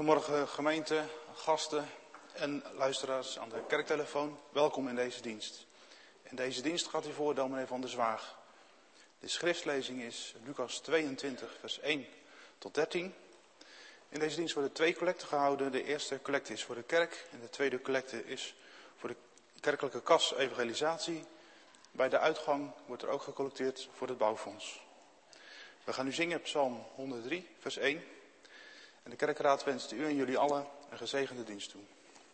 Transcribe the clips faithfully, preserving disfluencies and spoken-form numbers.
Goedemorgen gemeente, gasten en luisteraars aan de kerktelefoon. Welkom in deze dienst. In deze dienst gaat u voor dominee Van der Zwaag. De schriftlezing is Lucas tweeëntwintig vers één tot dertien. In deze dienst worden twee collecten gehouden. De eerste collecte is voor de kerk en de tweede collecte is voor de kerkelijke kas evangelisatie. Bij de uitgang wordt er ook gecollecteerd voor het bouwfonds. We gaan nu zingen Psalm honderddrie vers één. En de kerkraad wenst u en jullie allen een gezegende dienst toe.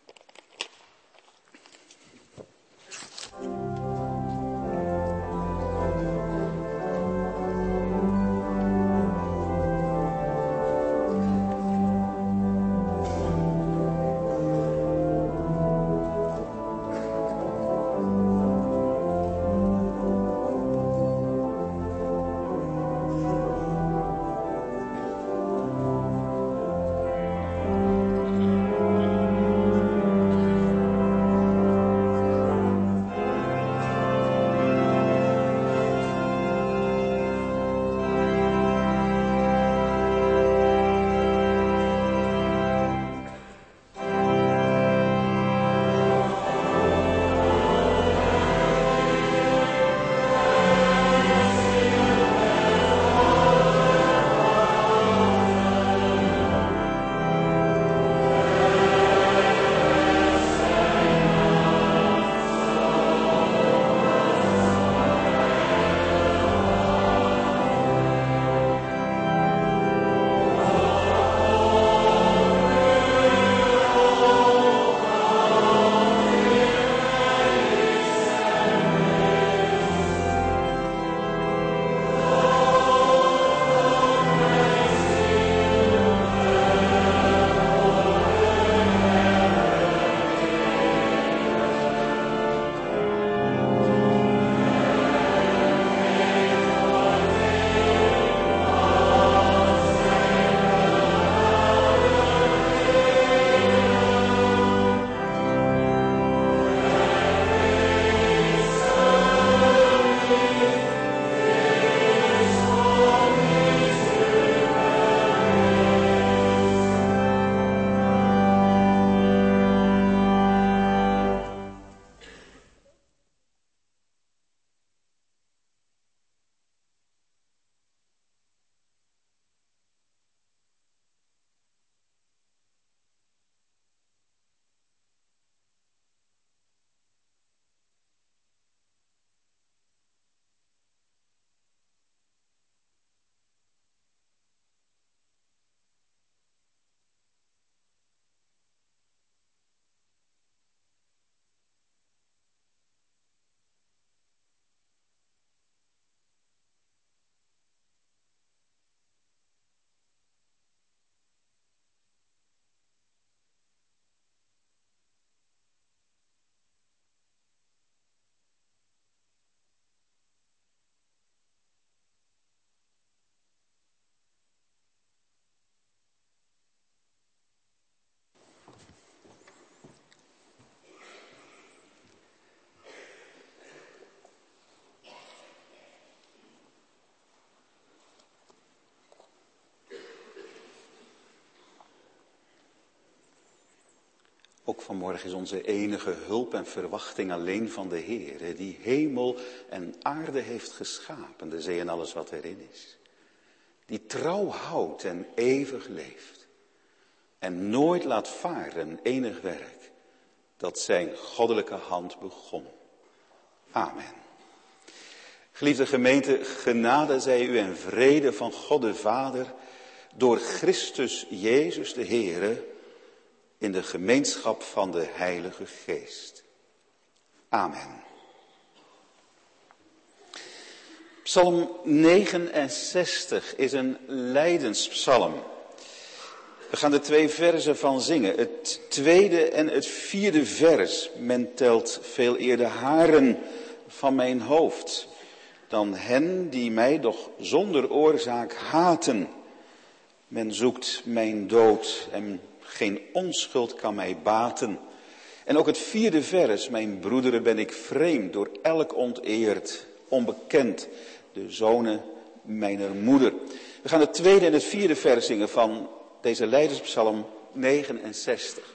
Ook vanmorgen is onze enige hulp en verwachting alleen van de Heer, die hemel en aarde heeft geschapen, de zee en alles wat erin is. Die trouw houdt en eeuwig leeft. En nooit laat varen enig werk dat zijn goddelijke hand begon. Amen. Geliefde gemeente, genade zij u en vrede van God de Vader door Christus Jezus de Heere, in de gemeenschap van de Heilige Geest. Amen. Psalm negenenzestig is een lijdenspsalm. We gaan er twee verzen van zingen. Het tweede en het vierde vers. Men telt veel eerder haren van mijn hoofd dan hen die mij doch zonder oorzaak haten. Men zoekt mijn dood en geen onschuld kan mij baten. En ook het vierde vers, mijn broederen ben ik vreemd, door elk onteerd, onbekend, de zonen mijner moeder. We gaan het tweede en het vierde vers zingen van deze lijdenspsalm negenenzestig.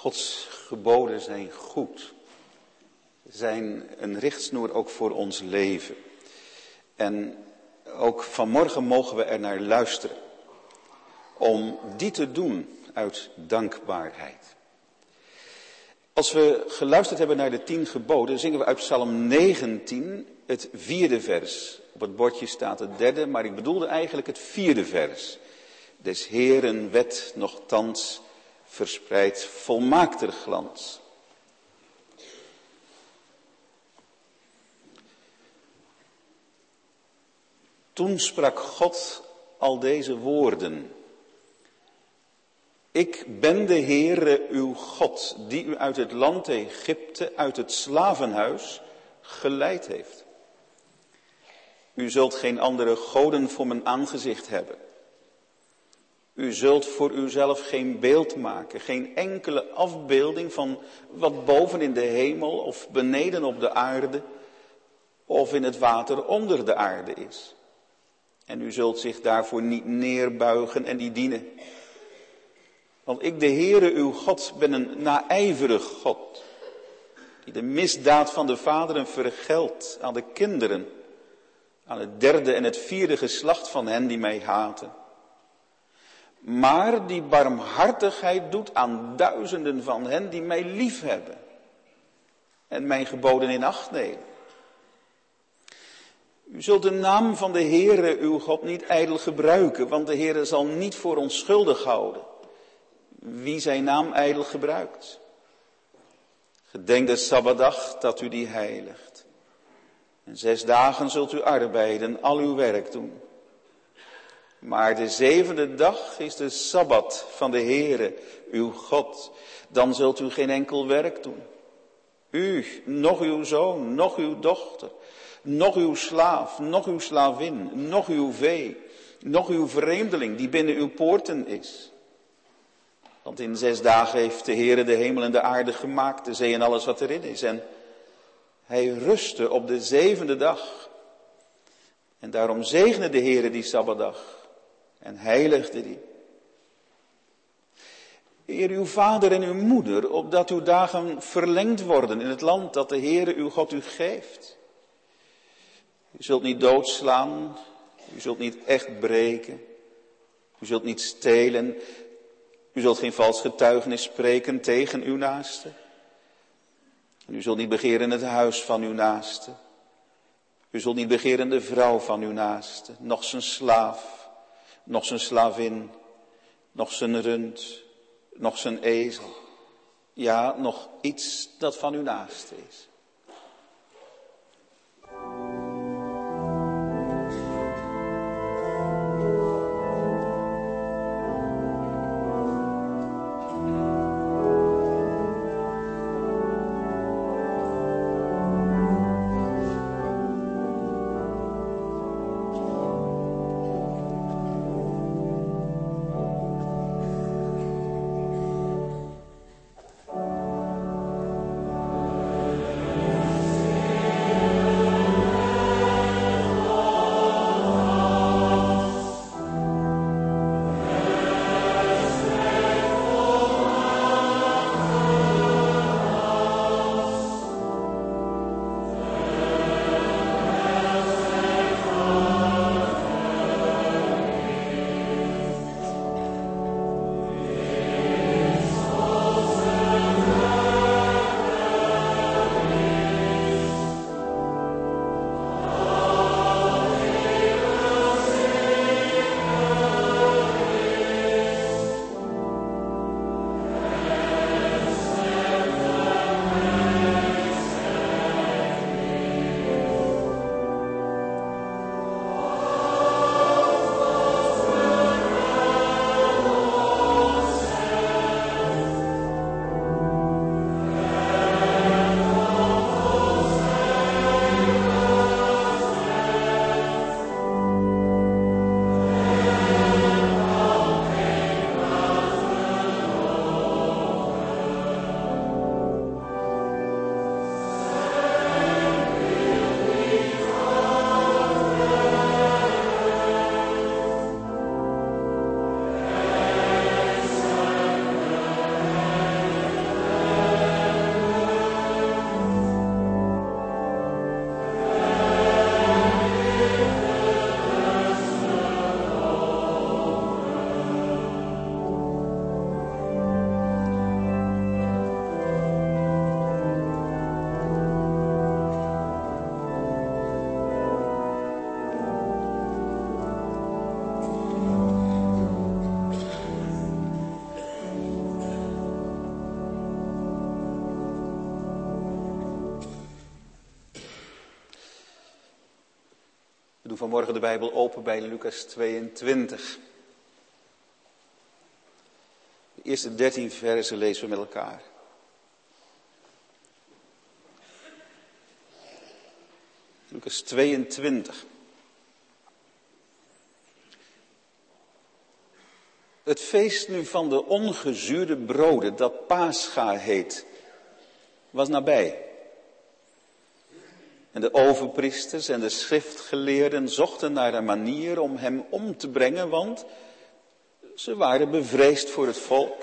Gods geboden zijn goed. Zijn een richtsnoer ook voor ons leven. En ook vanmorgen mogen we er naar luisteren. Om die te doen uit dankbaarheid. Als we geluisterd hebben naar de tien geboden, zingen we uit Psalm negentien het vierde vers. Op het bordje staat het derde, maar ik bedoelde eigenlijk het vierde vers. Des Heeren wet nochtans verspreidt volmaakter glans. Toen sprak God al deze woorden. Ik ben de Heere uw God, die u uit het land Egypte, uit het slavenhuis, geleid heeft. U zult geen andere goden voor mijn aangezicht hebben. U zult voor uzelf geen beeld maken, geen enkele afbeelding van wat boven in de hemel of beneden op de aarde of in het water onder de aarde is. En u zult zich daarvoor niet neerbuigen en die dienen. Want ik, de Heere uw God, ben een naijverig God, die de misdaad van de vaderen vergeldt aan de kinderen, aan het derde en het vierde geslacht van hen die mij haten. Maar die barmhartigheid doet aan duizenden van hen die mij liefhebben en mijn geboden in acht nemen. U zult de naam van de Heere uw God niet ijdel gebruiken, want de Heere zal niet voor onschuldig houden wie zijn naam ijdel gebruikt. Gedenk de Sabbatdag dat u die heiligt. En zes dagen zult u arbeiden, al uw werk doen. Maar de zevende dag is de Sabbat van de Heere, uw God. Dan zult u geen enkel werk doen. U, nog uw zoon, nog uw dochter, nog uw slaaf, nog uw slavin, nog uw vee, nog uw vreemdeling die binnen uw poorten is. Want in zes dagen heeft de Heere de hemel en de aarde gemaakt, de zee en alles wat erin is. En hij rustte op de zevende dag. En daarom zegende de Heere die Sabbatdag en heiligde die. Eer uw vader en uw moeder, opdat uw dagen verlengd worden in het land dat de Heere uw God u geeft. U zult niet doodslaan, u zult niet echt breken, u zult niet stelen, u zult geen vals getuigenis spreken tegen uw naaste. En u zult niet begeren het huis van uw naaste. U zult niet begeren de vrouw van uw naaste, noch zijn slaaf, noch zijn slavin, noch zijn rund, noch zijn ezel. Ja, nog iets dat van uw naaste is. doen vanmorgen de Bijbel open bij Lucas tweeëntwintig. De eerste dertien versen lezen we met elkaar. Lucas tweeëntwintig. Het feest nu van de ongezuurde broden, dat Pascha heet, was nabij. En de overpriesters en de schriftgeleerden zochten naar een manier om hem om te brengen, want ze waren bevreesd voor het volk.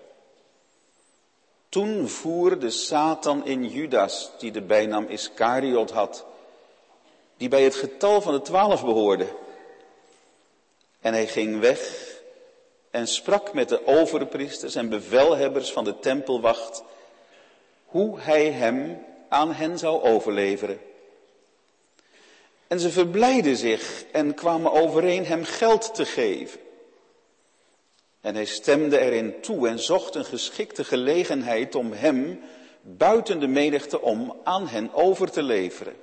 Toen voerde Satan in Judas, die de bijnaam Iskariot had, die bij het getal van de twaalf behoorde. En hij ging weg en sprak met de overpriesters en bevelhebbers van de tempelwacht, hoe hij hem aan hen zou overleveren. En ze verblijden zich en kwamen overeen hem geld te geven. En hij stemde erin toe en zocht een geschikte gelegenheid om hem buiten de menigte om aan hen over te leveren.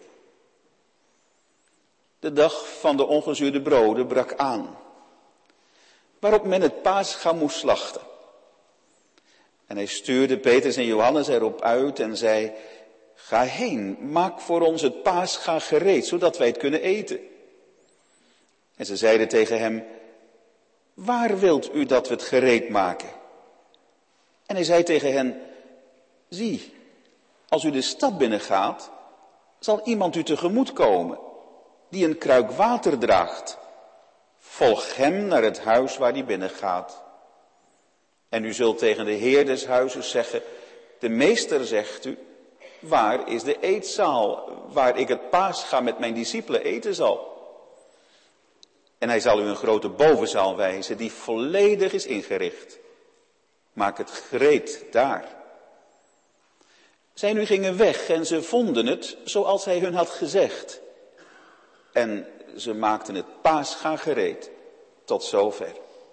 De dag van de ongezuurde broden brak aan, waarop men het Pascha moest slachten. En hij stuurde Petrus en Johannes erop uit en zei, ga heen, maak voor ons het Pascha gereed, zodat wij het kunnen eten. En ze zeiden tegen hem, waar wilt u dat we het gereed maken? En hij zei tegen hen, zie, als u de stad binnengaat, zal iemand u tegemoet komen, die een kruik water draagt. Volg hem naar het huis waar hij binnengaat. En u zult tegen de heer des huizes zeggen, de meester zegt u, waar is de eetzaal, waar ik het Pascha met mijn discipelen eten zal? En hij zal u een grote bovenzaal wijzen, die volledig is ingericht. Maak het gereed daar. Zij nu gingen weg en ze vonden het zoals hij hun had gezegd. En ze maakten het Pascha gereed. Tot zover.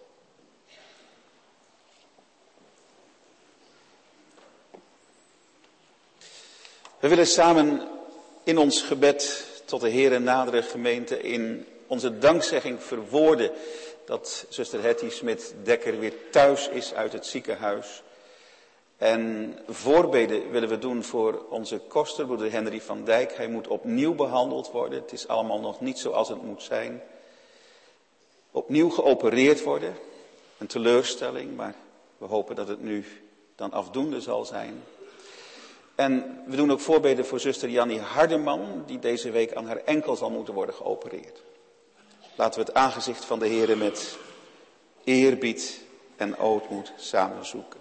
We willen samen in ons gebed tot de Heere nadere gemeente in onze dankzegging verwoorden dat zuster Hetty Smit-Dekker weer thuis is uit het ziekenhuis. En voorbeden willen we doen voor onze koster, broeder Henry van Dijk. Hij moet opnieuw behandeld worden. Het is allemaal nog niet zoals het moet zijn. Opnieuw geopereerd worden. Een teleurstelling, maar we hopen dat het nu dan afdoende zal zijn. En we doen ook voorbeden voor zuster Jannie Hardeman, die deze week aan haar enkel zal moeten worden geopereerd. Laten we het aangezicht van de Heere met eerbied en ootmoed samen zoeken.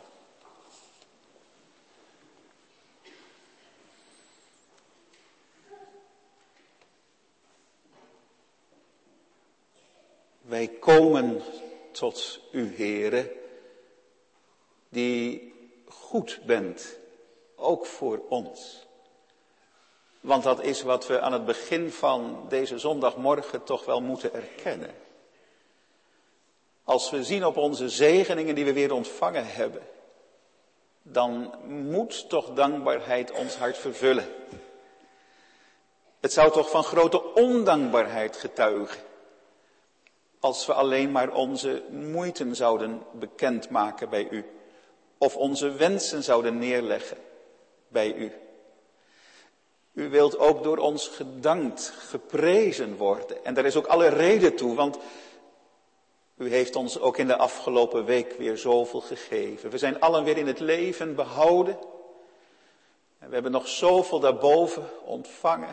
Wij komen tot u, Heere, die goed bent, ook voor ons. Want dat is wat we aan het begin van deze zondagmorgen toch wel moeten erkennen. Als we zien op onze zegeningen die we weer ontvangen hebben, dan moet toch dankbaarheid ons hart vervullen. Het zou toch van grote ondankbaarheid getuigen, als we alleen maar onze moeiten zouden bekendmaken bij u, of onze wensen zouden neerleggen bij u. U wilt ook door ons gedankt, geprezen worden. En daar is ook alle reden toe, want u heeft ons ook in de afgelopen week weer zoveel gegeven. We zijn allen weer in het leven behouden. En we hebben nog zoveel daarboven ontvangen.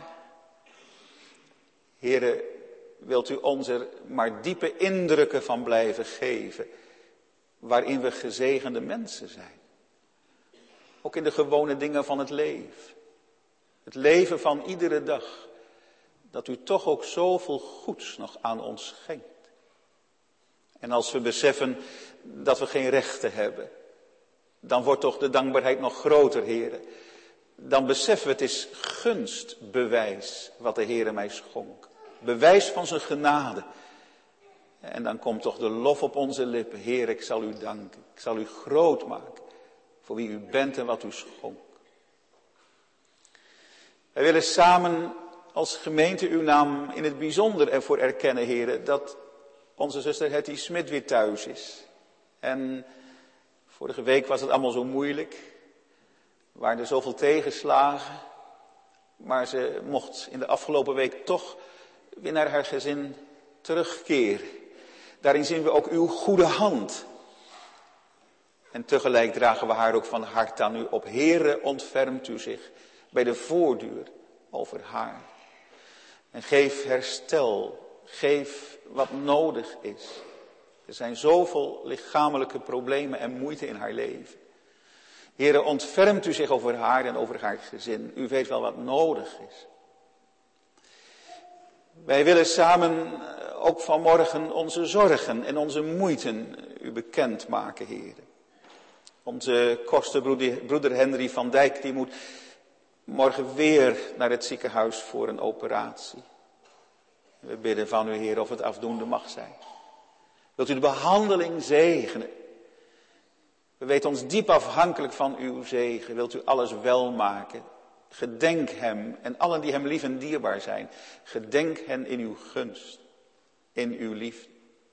Heere, wilt u ons er maar diepe indrukken van blijven geven, waarin we gezegende mensen zijn. Ook in de gewone dingen van het leven. Het leven van iedere dag. Dat u toch ook zoveel goeds nog aan ons schenkt. En als we beseffen dat we geen rechten hebben, dan wordt toch de dankbaarheid nog groter, Heere. Dan beseffen we het is gunstbewijs wat de Heere mij schonk. Bewijs van zijn genade. En dan komt toch de lof op onze lippen. Heer, ik zal u danken. Ik zal u groot maken voor wie u bent en wat u schonk. Wij willen samen als gemeente uw naam in het bijzonder ervoor erkennen, heren, dat onze zuster Hetty Smit weer thuis is. En vorige week was het allemaal zo moeilijk. Er waren er zoveel tegenslagen. Maar ze mocht in de afgelopen week toch weer naar haar gezin terugkeren. Daarin zien we ook uw goede hand. En tegelijk dragen we haar ook van harte aan u op. Heere, ontfermt u zich bij de voordeur over haar. En geef herstel, geef wat nodig is. Er zijn zoveel lichamelijke problemen en moeite in haar leven. Heere, ontfermt u zich over haar en over haar gezin. U weet wel wat nodig is. Wij willen samen ook vanmorgen onze zorgen en onze moeiten u bekendmaken, Heere. Onze kostenbroeder broeder Henry van Dijk, die moet morgen weer naar het ziekenhuis voor een operatie. We bidden van u, Heer, of het afdoende mag zijn. Wilt u de behandeling zegenen? We weten ons diep afhankelijk van uw zegen. Wilt u alles wel maken? Gedenk hem en allen die hem lief en dierbaar zijn. Gedenk hen in uw gunst, in uw liefde.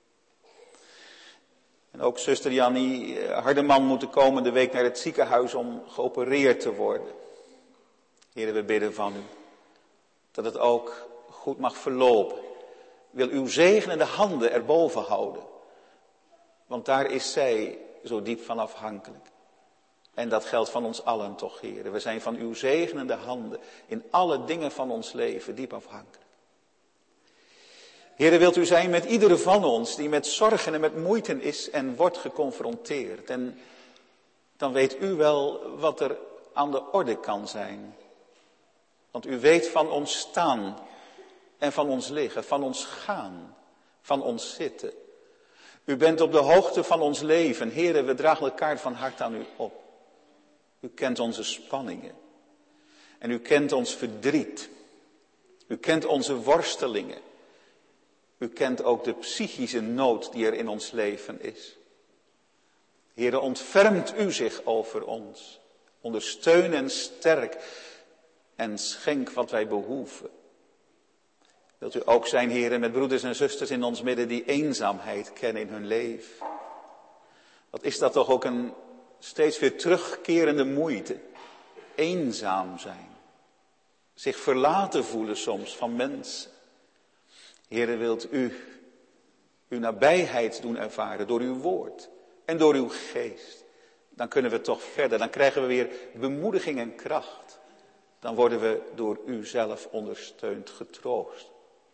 En ook zuster Jannie Hardeman moet de komende week naar het ziekenhuis om geopereerd te worden. Heer, we bidden van u dat het ook goed mag verlopen. Wil uw zegenende handen erboven houden. Want daar is zij zo diep van afhankelijk. En dat geldt van ons allen toch, Heer. We zijn van uw zegenende handen in alle dingen van ons leven diep afhankelijk. Heer, wilt u zijn met iedere van ons die met zorgen en met moeiten is en wordt geconfronteerd. En dan weet u wel wat er aan de orde kan zijn. Want u weet van ons staan en van ons liggen, van ons gaan, van ons zitten. U bent op de hoogte van ons leven. Heere, we dragen elkaar van hart aan u op. U kent onze spanningen. En u kent ons verdriet. U kent onze worstelingen. U kent ook de psychische nood die er in ons leven is. Heere, ontfermt u zich over ons. Ondersteun en sterk. En schenk wat wij behoeven. Wilt u ook zijn, Heere, met broeders en zusters in ons midden die eenzaamheid kennen in hun leven. Wat is dat toch ook een steeds weer terugkerende moeite. Eenzaam zijn. Zich verlaten voelen soms van mensen. Heere, wilt u uw nabijheid doen ervaren door uw woord en door uw geest. Dan kunnen we toch verder. Dan krijgen we weer bemoediging en kracht. Dan worden we door u zelf ondersteund, getroost.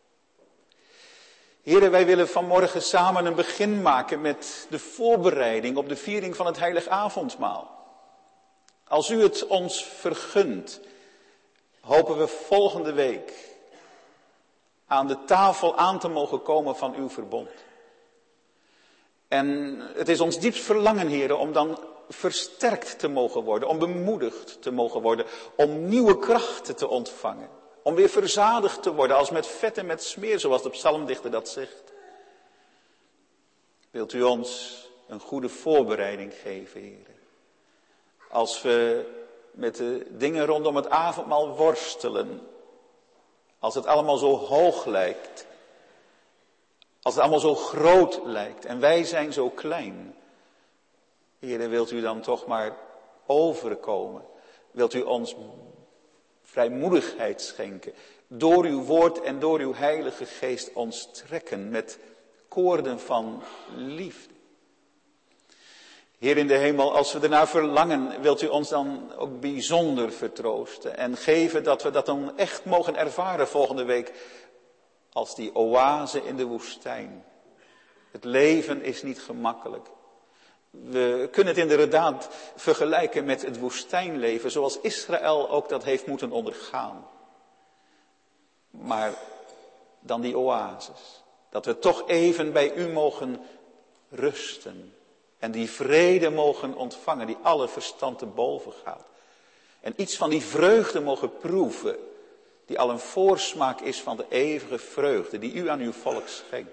Heren, wij willen vanmorgen samen een begin maken met de voorbereiding op de viering van het heilig avondmaal. Als u het ons vergunt, hopen we volgende week aan de tafel aan te mogen komen van uw verbond. En het is ons diepst verlangen, heren, om dan versterkt te mogen worden, om bemoedigd te mogen worden, om nieuwe krachten te ontvangen. Om weer verzadigd te worden als met vet en met smeer, zoals de psalmdichter dat zegt. Wilt u ons een goede voorbereiding geven, heren. Als we met de dingen rondom het avondmaal worstelen. Als het allemaal zo hoog lijkt. Als het allemaal zo groot lijkt. En wij zijn zo klein. Heren, wilt u dan toch maar overkomen. Wilt u ons vrijmoedigheid schenken. Door uw woord en door uw heilige geest ons trekken met koorden van liefde. Heer in de hemel, als we ernaar verlangen, wilt u ons dan ook bijzonder vertroosten. En geven dat we dat dan echt mogen ervaren volgende week. Als die oase in de woestijn. Het leven is niet gemakkelijk. We kunnen het inderdaad vergelijken met het woestijnleven, zoals Israël ook dat heeft moeten ondergaan. Maar dan die oases. Dat we toch even bij u mogen rusten. En die vrede mogen ontvangen die alle verstand te boven gaat. En iets van die vreugde mogen proeven. Die al een voorsmaak is van de eeuwige vreugde die u aan uw volk schenkt.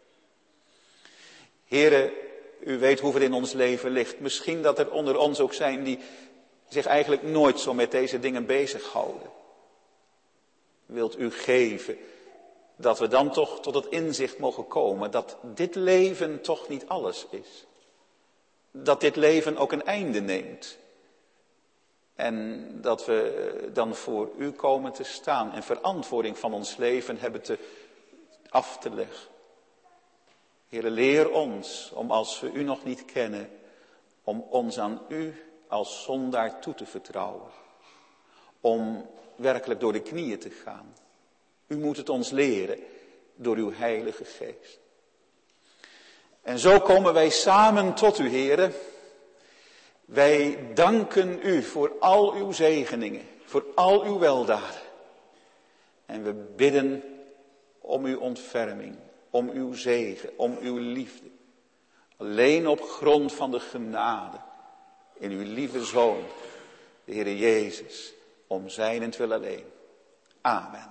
Here, u weet hoe het in ons leven ligt. Misschien dat er onder ons ook zijn die zich eigenlijk nooit zo met deze dingen bezighouden. wilt u geven dat we dan toch tot het inzicht mogen komen dat dit leven toch niet alles is. Dat dit leven ook een einde neemt. En dat we dan voor u komen te staan en verantwoording van ons leven hebben te, af te leggen. Heere, leer ons om als we u nog niet kennen, om ons aan u als zondaar toe te vertrouwen. Om werkelijk door de knieën te gaan. U moet het ons leren door uw Heilige Geest. En zo komen wij samen tot u, Heere. Wij danken u voor al uw zegeningen, voor al uw weldaden. En we bidden om uw ontferming, om uw zegen, om uw liefde. Alleen op grond van de genade in uw lieve Zoon, de Heere Jezus, om zijnentwil alleen. Amen.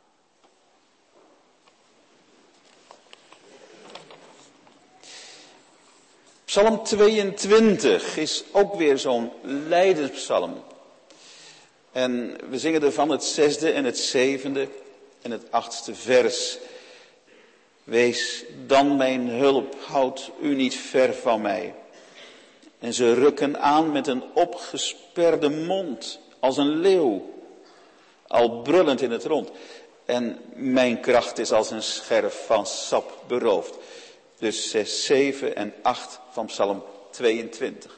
Psalm tweeëntwintig is ook weer zo'n lijdenspsalm. En we zingen ervan het zesde en het zevende en het achtste vers. Wees dan mijn hulp, houd u niet ver van mij. En ze rukken aan met een opgesperde mond, als een leeuw, al brullend in het rond. En mijn kracht is als een scherf van sap beroofd. Dus zes, zeven en acht van Psalm tweeëntwintig.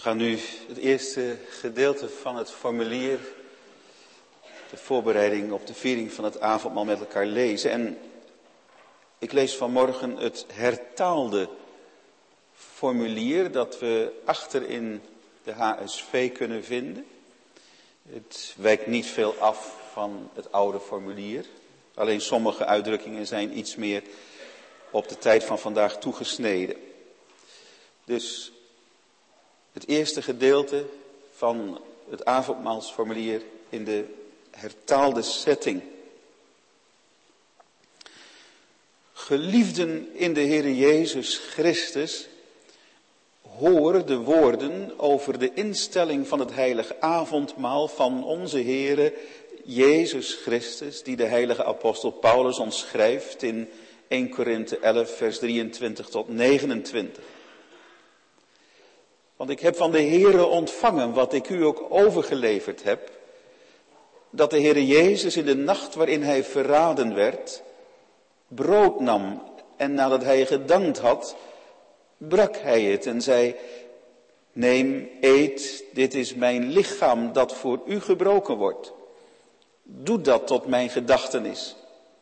gaan nu het eerste gedeelte van het formulier, de voorbereiding op de viering van het avondmaal met elkaar lezen. En ik lees vanmorgen het hertaalde formulier dat we achter in de H S V kunnen vinden. Het wijkt niet veel af van het oude formulier. Alleen sommige uitdrukkingen zijn iets meer op de tijd van vandaag toegesneden. Dus het eerste gedeelte van het avondmaalsformulier in de hertaalde setting. Geliefden in de Heere Jezus Christus, hoor de woorden over de instelling van het heilige avondmaal van onze Heere Jezus Christus, die de heilige apostel Paulus ons schrijft in eerste Korinthe elf, vers drieëntwintig tot negenentwintig. Want ik heb van de Heere ontvangen wat ik u ook overgeleverd heb, dat de Heere Jezus in de nacht waarin hij verraden werd, brood nam en nadat hij gedankt had, brak hij het en zei: neem, eet, dit is mijn lichaam dat voor u gebroken wordt. Doe dat tot mijn gedachtenis.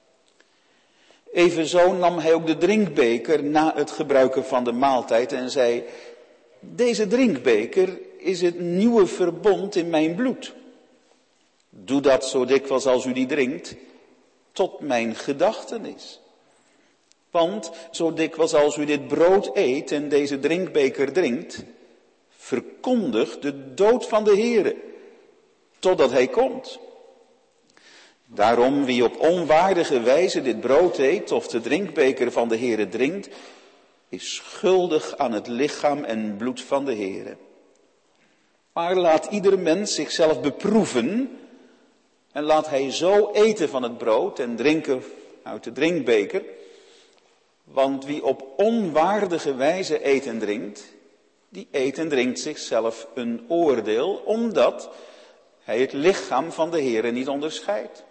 Evenzo nam hij ook de drinkbeker na het gebruiken van de maaltijd en zei: deze drinkbeker is het nieuwe verbond in mijn bloed. Doe dat zo dikwijls als u die drinkt, tot mijn gedachtenis. Want zo dikwijls als u dit brood eet en deze drinkbeker drinkt, verkondigt de dood van de Heere, totdat hij komt. Daarom, wie op onwaardige wijze dit brood eet of de drinkbeker van de Heere drinkt, is schuldig aan het lichaam en bloed van de Heere. Maar laat ieder mens zichzelf beproeven en laat hij zo eten van het brood en drinken uit de drinkbeker. Want wie op onwaardige wijze eet en drinkt, die eet en drinkt zichzelf een oordeel, omdat hij het lichaam van de Heere niet onderscheidt.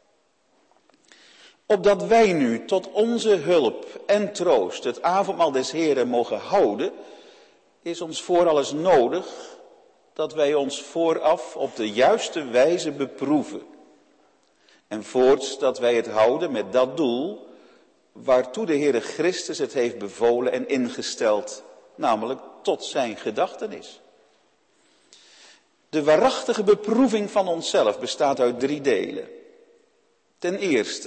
Opdat wij nu tot onze hulp en troost het avondmaal des Heeren mogen houden, is ons voor alles nodig dat wij ons vooraf op de juiste wijze beproeven. En voorts dat wij het houden met dat doel waartoe de Heere Christus het heeft bevolen en ingesteld, namelijk tot zijn gedachtenis. De waarachtige beproeving van onszelf bestaat uit drie delen. Ten eerste,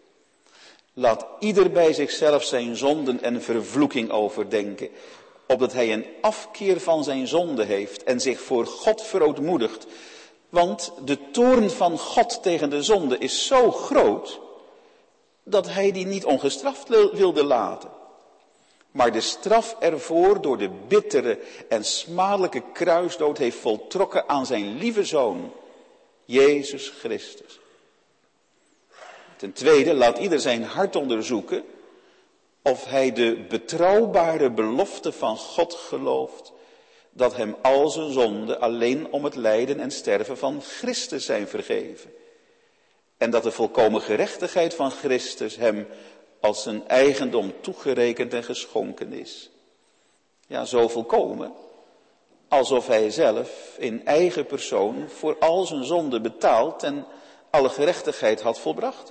laat ieder bij zichzelf zijn zonden en vervloeking overdenken, opdat hij een afkeer van zijn zonde heeft en zich voor God verootmoedigt. Want de toorn van God tegen de zonde is zo groot, dat hij die niet ongestraft wilde laten. Maar de straf ervoor door de bittere en smadelijke kruisdood heeft voltrokken aan zijn lieve Zoon, Jezus Christus. Ten tweede, laat ieder zijn hart onderzoeken of hij de betrouwbare belofte van God gelooft, dat hem al zijn zonden alleen om het lijden en sterven van Christus zijn vergeven. En dat de volkomen gerechtigheid van Christus hem als zijn eigendom toegerekend en geschonken is. Ja, zo volkomen, alsof hij zelf in eigen persoon voor al zijn zonden betaald en alle gerechtigheid had volbracht.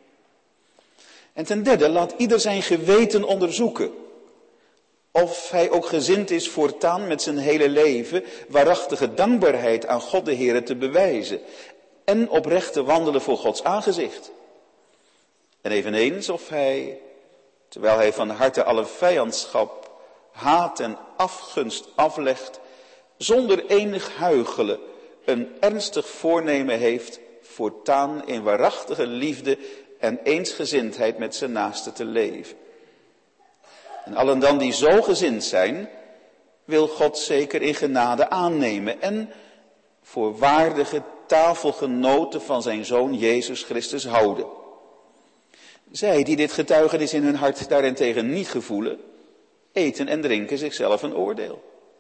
En ten derde, laat ieder zijn geweten onderzoeken, of hij ook gezind is voortaan met zijn hele leven waarachtige dankbaarheid aan God de Heere te bewijzen en oprecht te wandelen voor Gods aangezicht. En eveneens of hij, terwijl hij van harte alle vijandschap, haat en afgunst aflegt, zonder enig huichelen een ernstig voornemen heeft voortaan in waarachtige liefde en eensgezindheid met zijn naaste te leven. En allen dan die zo gezind zijn, wil God zeker in genade aannemen en voor waardige tafelgenoten van zijn Zoon Jezus Christus houden. Zij die dit getuigenis in hun hart daarentegen niet gevoelen, eten en drinken zichzelf een oordeel.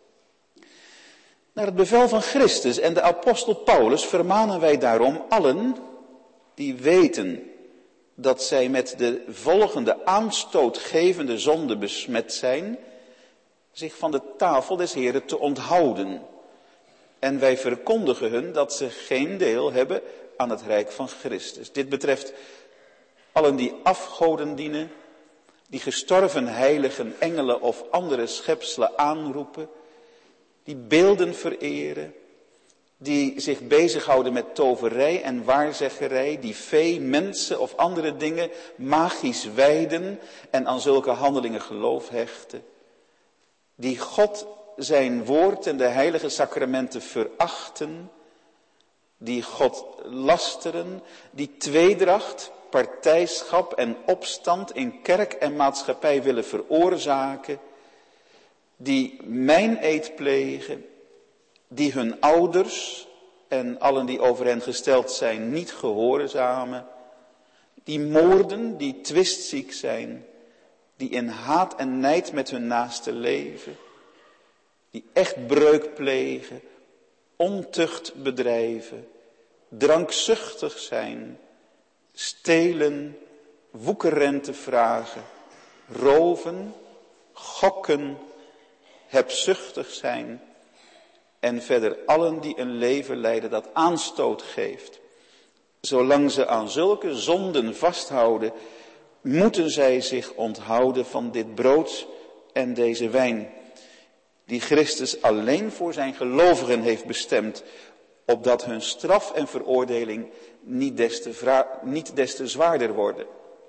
Naar het bevel van Christus en de apostel Paulus vermanen wij daarom allen die weten dat zij met de volgende aanstootgevende zonde besmet zijn, zich van de tafel des Heren te onthouden. En wij verkondigen hun dat ze geen deel hebben aan het rijk van Christus. Dit betreft allen die afgoden dienen, die gestorven heiligen, engelen of andere schepselen aanroepen, die beelden vereren, die zich bezighouden met toverij en waarzeggerij, die vee, mensen of andere dingen magisch wijden en aan zulke handelingen geloof hechten, die God zijn woord en de heilige sacramenten verachten, die God lasteren, die tweedracht, partijschap en opstand in kerk en maatschappij willen veroorzaken, die meineed plegen, die hun ouders en allen die over hen gesteld zijn niet gehoorzamen, die moorden, die twistziek zijn, die in haat en nijd met hun naaste leven, die echtbreuk plegen, ontucht bedrijven, drankzuchtig zijn, stelen, woekerrente vragen, roven, gokken, hebzuchtig zijn en verder allen die een leven leiden dat aanstoot geeft. Zolang ze aan zulke zonden vasthouden, moeten zij zich onthouden van dit brood en deze wijn, die Christus alleen voor zijn gelovigen heeft bestemd, opdat hun straf en veroordeling niet des te, vra- niet des te zwaarder worden.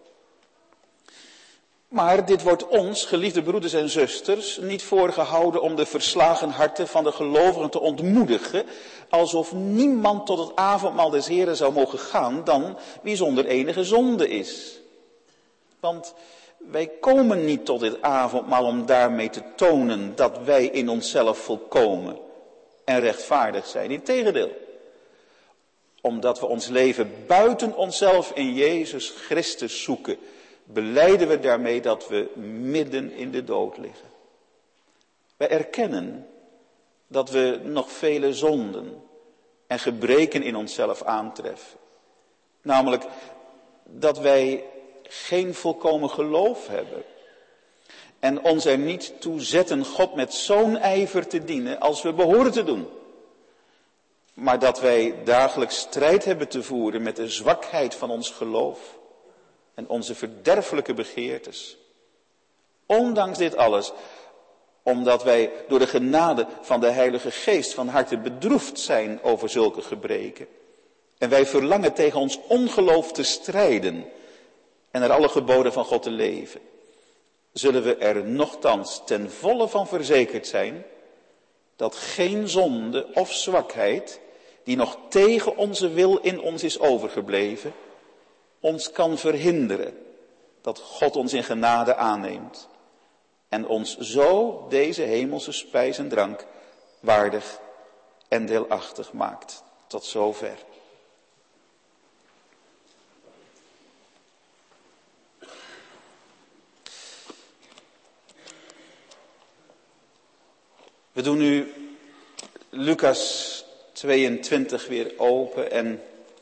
Maar dit wordt ons, geliefde broeders en zusters, niet voorgehouden om de verslagen harten van de gelovigen te ontmoedigen, alsof niemand tot het avondmaal des Heren zou mogen gaan dan wie zonder enige zonde is. Want wij komen niet tot dit avondmaal om daarmee te tonen dat wij in onszelf volkomen en rechtvaardig zijn. Integendeel, omdat we ons leven buiten onszelf in Jezus Christus zoeken, belijden we daarmee dat we midden in de dood liggen. Wij erkennen dat we nog vele zonden en gebreken in onszelf aantreffen. Namelijk dat wij geen volkomen geloof hebben. En ons er niet toe zetten God met zo'n ijver te dienen als we behoren te doen. Maar dat wij dagelijks strijd hebben te voeren met de zwakheid van ons geloof en onze verderfelijke begeertes. Ondanks dit alles, omdat wij door de genade van de Heilige Geest van harte bedroefd zijn over zulke gebreken. En wij verlangen tegen ons ongeloof te strijden en naar alle geboden van God te leven. Zullen we er nochtans ten volle van verzekerd zijn dat geen zonde of zwakheid, die nog tegen onze wil in ons is overgebleven, ons kan verhinderen dat God ons in genade aanneemt en ons zo deze hemelse spijs en drank waardig en deelachtig maakt. Tot zover. We doen nu Lucas tweeëntwintig weer open en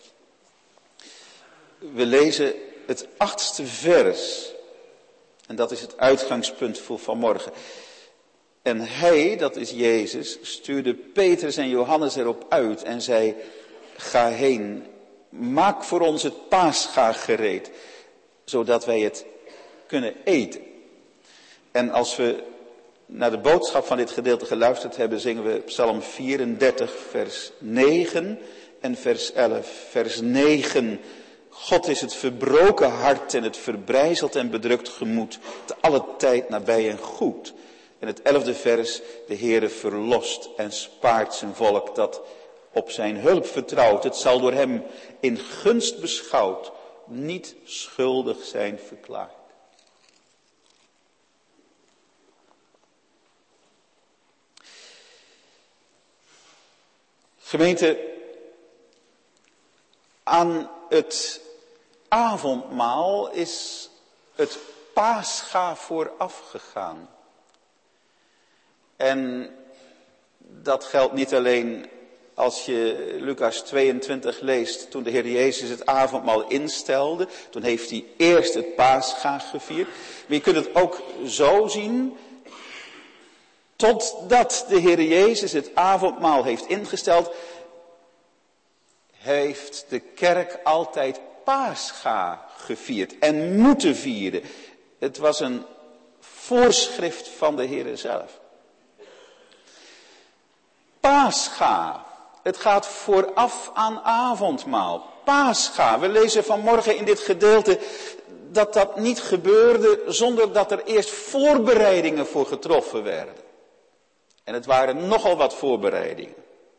we lezen het achtste vers. En dat is het uitgangspunt voor vanmorgen. En hij, dat is Jezus, stuurde Petrus en Johannes erop uit en zei: ga heen, maak voor ons het paascha gereed, zodat wij het kunnen eten. En als we naar de boodschap van dit gedeelte geluisterd hebben, zingen we Psalm vierendertig, vers negen en vers elf. Vers negen. God is het verbroken hart en het verbrijzeld en bedrukt gemoed, te alle tijd nabij en goed. En het elfde vers, de Heere verlost en spaart zijn volk dat op zijn hulp vertrouwt. Het zal door hem in gunst beschouwd, niet schuldig zijn verklaard. Gemeente, aan het avondmaal is het paascha voorafgegaan. En dat geldt niet alleen als je Lucas tweeëntwintig leest, toen de Heer Jezus het avondmaal instelde. Toen heeft hij eerst het paascha gevierd. Maar je kunt het ook zo zien Totdat de Heer Jezus het avondmaal heeft ingesteld, heeft de kerk altijd Pascha gevierd en moeten vieren. Het was een voorschrift van de Heer zelf. Pascha, het gaat vooraf aan avondmaal. Pascha, we lezen vanmorgen in dit gedeelte dat dat niet gebeurde zonder dat er eerst voorbereidingen voor getroffen werden. En het waren nogal wat voorbereidingen.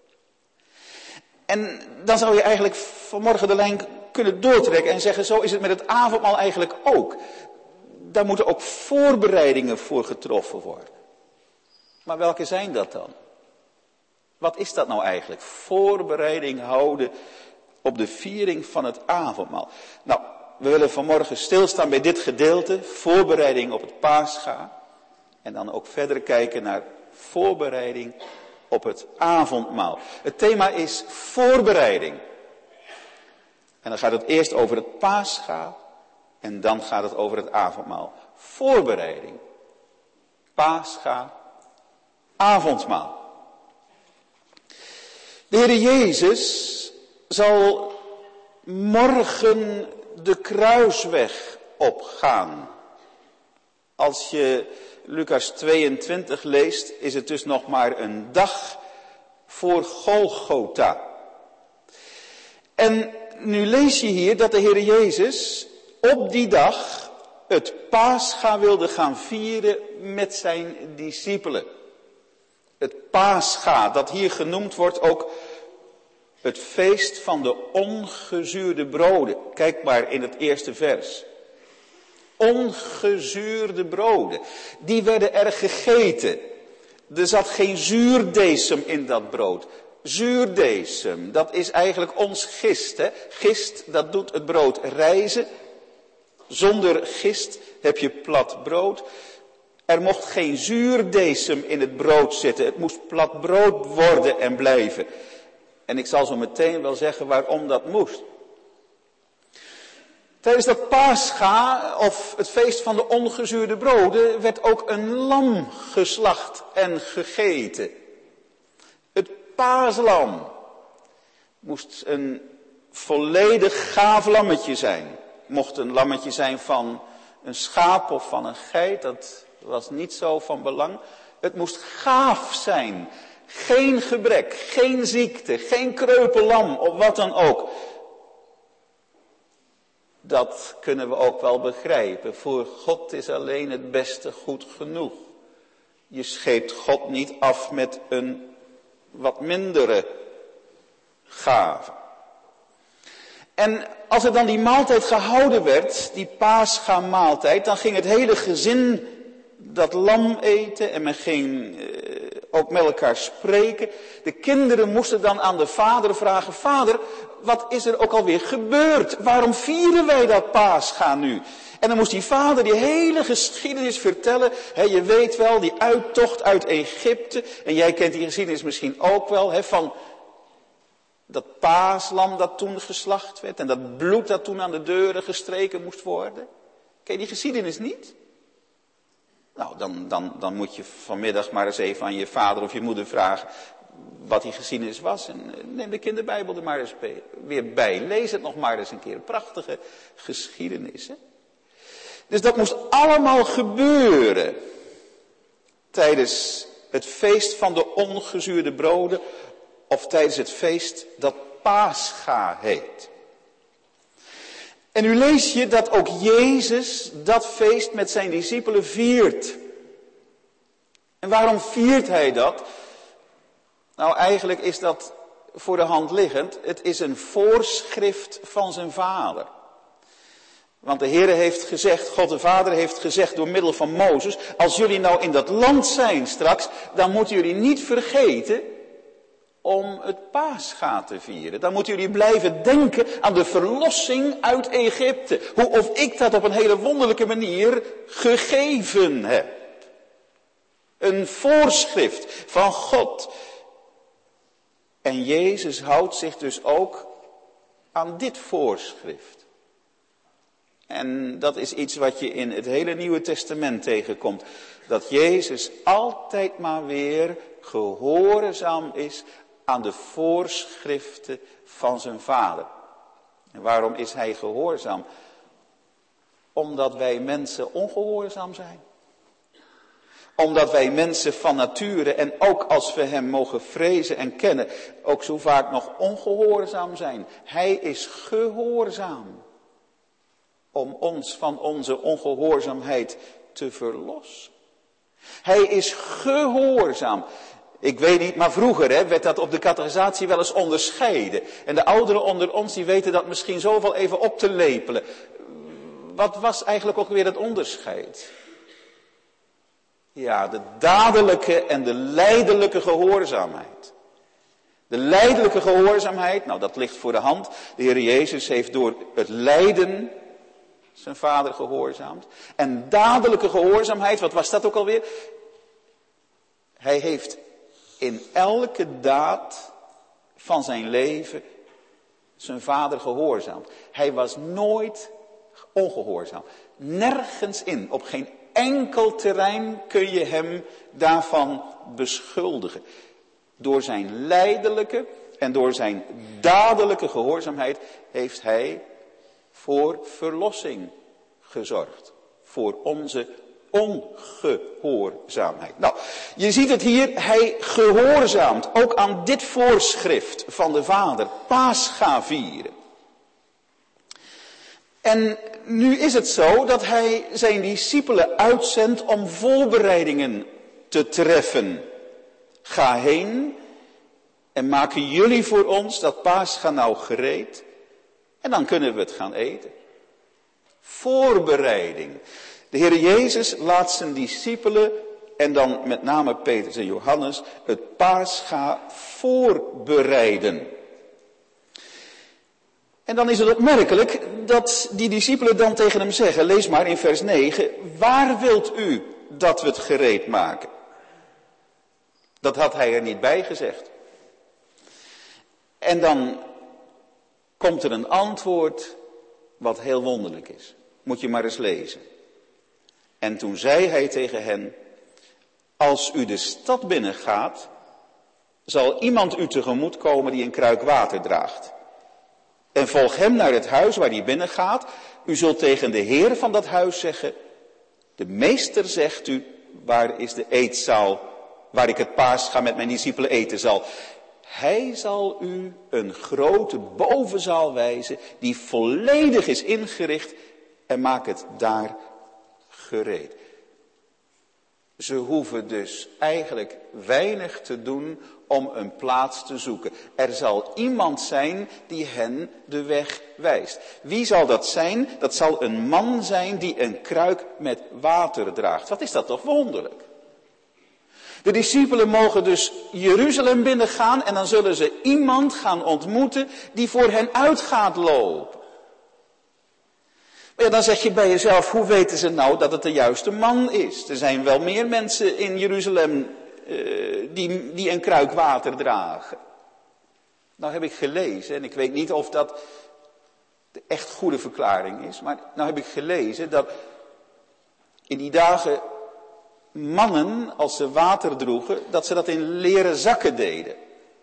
En dan zou je eigenlijk vanmorgen de lijn kunnen doortrekken en zeggen, zo is het met het avondmaal eigenlijk ook. Daar moeten ook voorbereidingen voor getroffen worden. Maar welke zijn dat dan? Wat is dat nou eigenlijk? Voorbereiding houden op de viering van het avondmaal. Nou, we willen vanmorgen stilstaan bij dit gedeelte, voorbereiding op het Pascha. En dan ook verder kijken naar voorbereiding op het avondmaal. Het thema is voorbereiding. En dan gaat het eerst over het Pascha en dan gaat het over het avondmaal. Voorbereiding. Pascha, avondmaal. De Heer Jezus zal morgen de kruisweg opgaan. Als je Lucas tweeëntwintig leest, is het dus nog maar een dag voor Golgotha. En nu lees je hier dat de Heer Jezus op die dag het Pascha wilde gaan vieren met zijn discipelen. Het Pascha, dat hier genoemd wordt ook het feest van de ongezuurde broden. Kijk maar in het eerste vers. Ongezuurde broden, die werden er gegeten. Er zat geen zuurdesem in dat brood. Zuurdesem, dat is eigenlijk ons gist. Hè? Gist, dat doet het brood rijzen. Zonder gist heb je plat brood. Er mocht geen zuurdesem in het brood zitten. Het moest plat brood worden en blijven. En ik zal zo meteen wel zeggen waarom dat moest. Tijdens dat Pascha, of het feest van de ongezuurde broden, werd ook een lam geslacht en gegeten. Het paaslam moest een volledig gaaf lammetje zijn. Mocht een lammetje zijn van een schaap of van een geit, dat was niet zo van belang. Het moest gaaf zijn. Geen gebrek, geen ziekte, geen kreupellam of wat dan ook. Dat kunnen we ook wel begrijpen. Voor God is alleen het beste goed genoeg. Je scheept God niet af met een wat mindere gave. En als er dan die maaltijd gehouden werd, die Pascha maaltijd, dan ging het hele gezin dat lam eten en men ging uh, ook met elkaar spreken. De kinderen moesten dan aan de vader vragen, vader, wat is er ook alweer gebeurd? Waarom vieren wij dat Pascha nu? En dan moest die vader die hele geschiedenis vertellen. He, je weet wel, die uittocht uit Egypte. En jij kent die geschiedenis misschien ook wel, he, van dat paaslam dat toen geslacht werd. En dat bloed dat toen aan de deuren gestreken moest worden. Ken je die geschiedenis niet? Nou, dan, dan, dan moet je vanmiddag maar eens even aan je vader of je moeder vragen wat die geschiedenis was. En neem de kinderbijbel er maar eens weer bij. Lees het nog maar eens een keer. Een prachtige geschiedenis. Hè? Dus dat moest allemaal gebeuren tijdens het feest van de ongezuurde broden of tijdens het feest dat Pascha heet. En nu lees je dat ook Jezus dat feest met zijn discipelen viert. En waarom viert hij dat? Nou, eigenlijk is dat voor de hand liggend. Het is een voorschrift van zijn Vader. Want de Heere heeft gezegd, God de Vader heeft gezegd door middel van Mozes, als jullie nou in dat land zijn straks, dan moeten jullie niet vergeten om het Pascha te vieren. Dan moeten jullie blijven denken aan de verlossing uit Egypte. Hoe of ik dat op een hele wonderlijke manier gegeven heb. Een voorschrift van God. En Jezus houdt zich dus ook aan dit voorschrift. En dat is iets wat je in het hele Nieuwe Testament tegenkomt. dat Jezus altijd maar weer gehoorzaam is aan de voorschriften van zijn Vader. En waarom is hij gehoorzaam? Omdat wij mensen ongehoorzaam zijn. Omdat wij mensen van nature en ook als we hem mogen vrezen en kennen, ook zo vaak nog ongehoorzaam zijn. Hij is gehoorzaam om ons van onze ongehoorzaamheid te verlossen. Hij is gehoorzaam. Ik weet niet, maar vroeger hè, werd dat op de catechisatie wel eens onderscheiden. En de ouderen onder ons die weten dat misschien zoveel even op te lepelen. Wat was eigenlijk ook weer het onderscheid? Ja, de dadelijke en de lijdelijke gehoorzaamheid. De lijdelijke gehoorzaamheid, nou dat ligt voor de hand. De Heer Jezus heeft door het lijden zijn Vader gehoorzaamd. En dadelijke gehoorzaamheid, wat was dat ook alweer? Hij heeft in elke daad van zijn leven zijn Vader gehoorzaamd. Hij was nooit ongehoorzaam. Nergens in, op geen enkel terrein kun je hem daarvan beschuldigen. Door zijn lijdelijke en door zijn dadelijke gehoorzaamheid heeft hij voor verlossing gezorgd. Voor onze ongehoorzaamheid. Nou, je ziet het hier, hij gehoorzaamt ook aan dit voorschrift van de Vader. Pascha vieren. En nu is het zo dat hij zijn discipelen uitzendt om voorbereidingen te treffen. Ga heen en maken jullie voor ons dat Pascha nou gereed. En dan kunnen we het gaan eten. Voorbereiding. De Heer Jezus laat zijn discipelen, en dan met name Petrus en Johannes, het Pascha voorbereiden. En dan is het opmerkelijk dat die discipelen dan tegen hem zeggen, lees maar in vers negen, waar wilt u dat we het gereed maken? Dat had hij er niet bij gezegd. En dan komt er een antwoord wat heel wonderlijk is. Moet je maar eens lezen. En toen zei hij tegen hen, als u de stad binnengaat, zal iemand u tegemoet komen die een kruik water draagt. En volg hem naar het huis waar hij binnengaat. U zult tegen de heer van dat huis zeggen, de meester zegt u, waar is de eetzaal waar ik het Pascha met mijn discipelen eten zal. Hij zal u een grote bovenzaal wijzen die volledig is ingericht en maak het daar gereed. Ze hoeven dus eigenlijk weinig te doen om een plaats te zoeken. Er zal iemand zijn die hen de weg wijst. Wie zal dat zijn? Dat zal een man zijn die een kruik met water draagt. Wat is dat toch wonderlijk? De discipelen mogen dus Jeruzalem binnengaan en dan zullen ze iemand gaan ontmoeten die voor hen uit gaat lopen. Maar ja, dan zeg je bij jezelf, hoe weten ze nou dat het de juiste man is? Er zijn wel meer mensen in Jeruzalem uh, die, die een kruik water dragen. Nou heb ik gelezen, en ik weet niet of dat de echt goede verklaring is, maar nou heb ik gelezen dat in die dagen mannen, als ze water droegen, dat ze dat in leren zakken deden.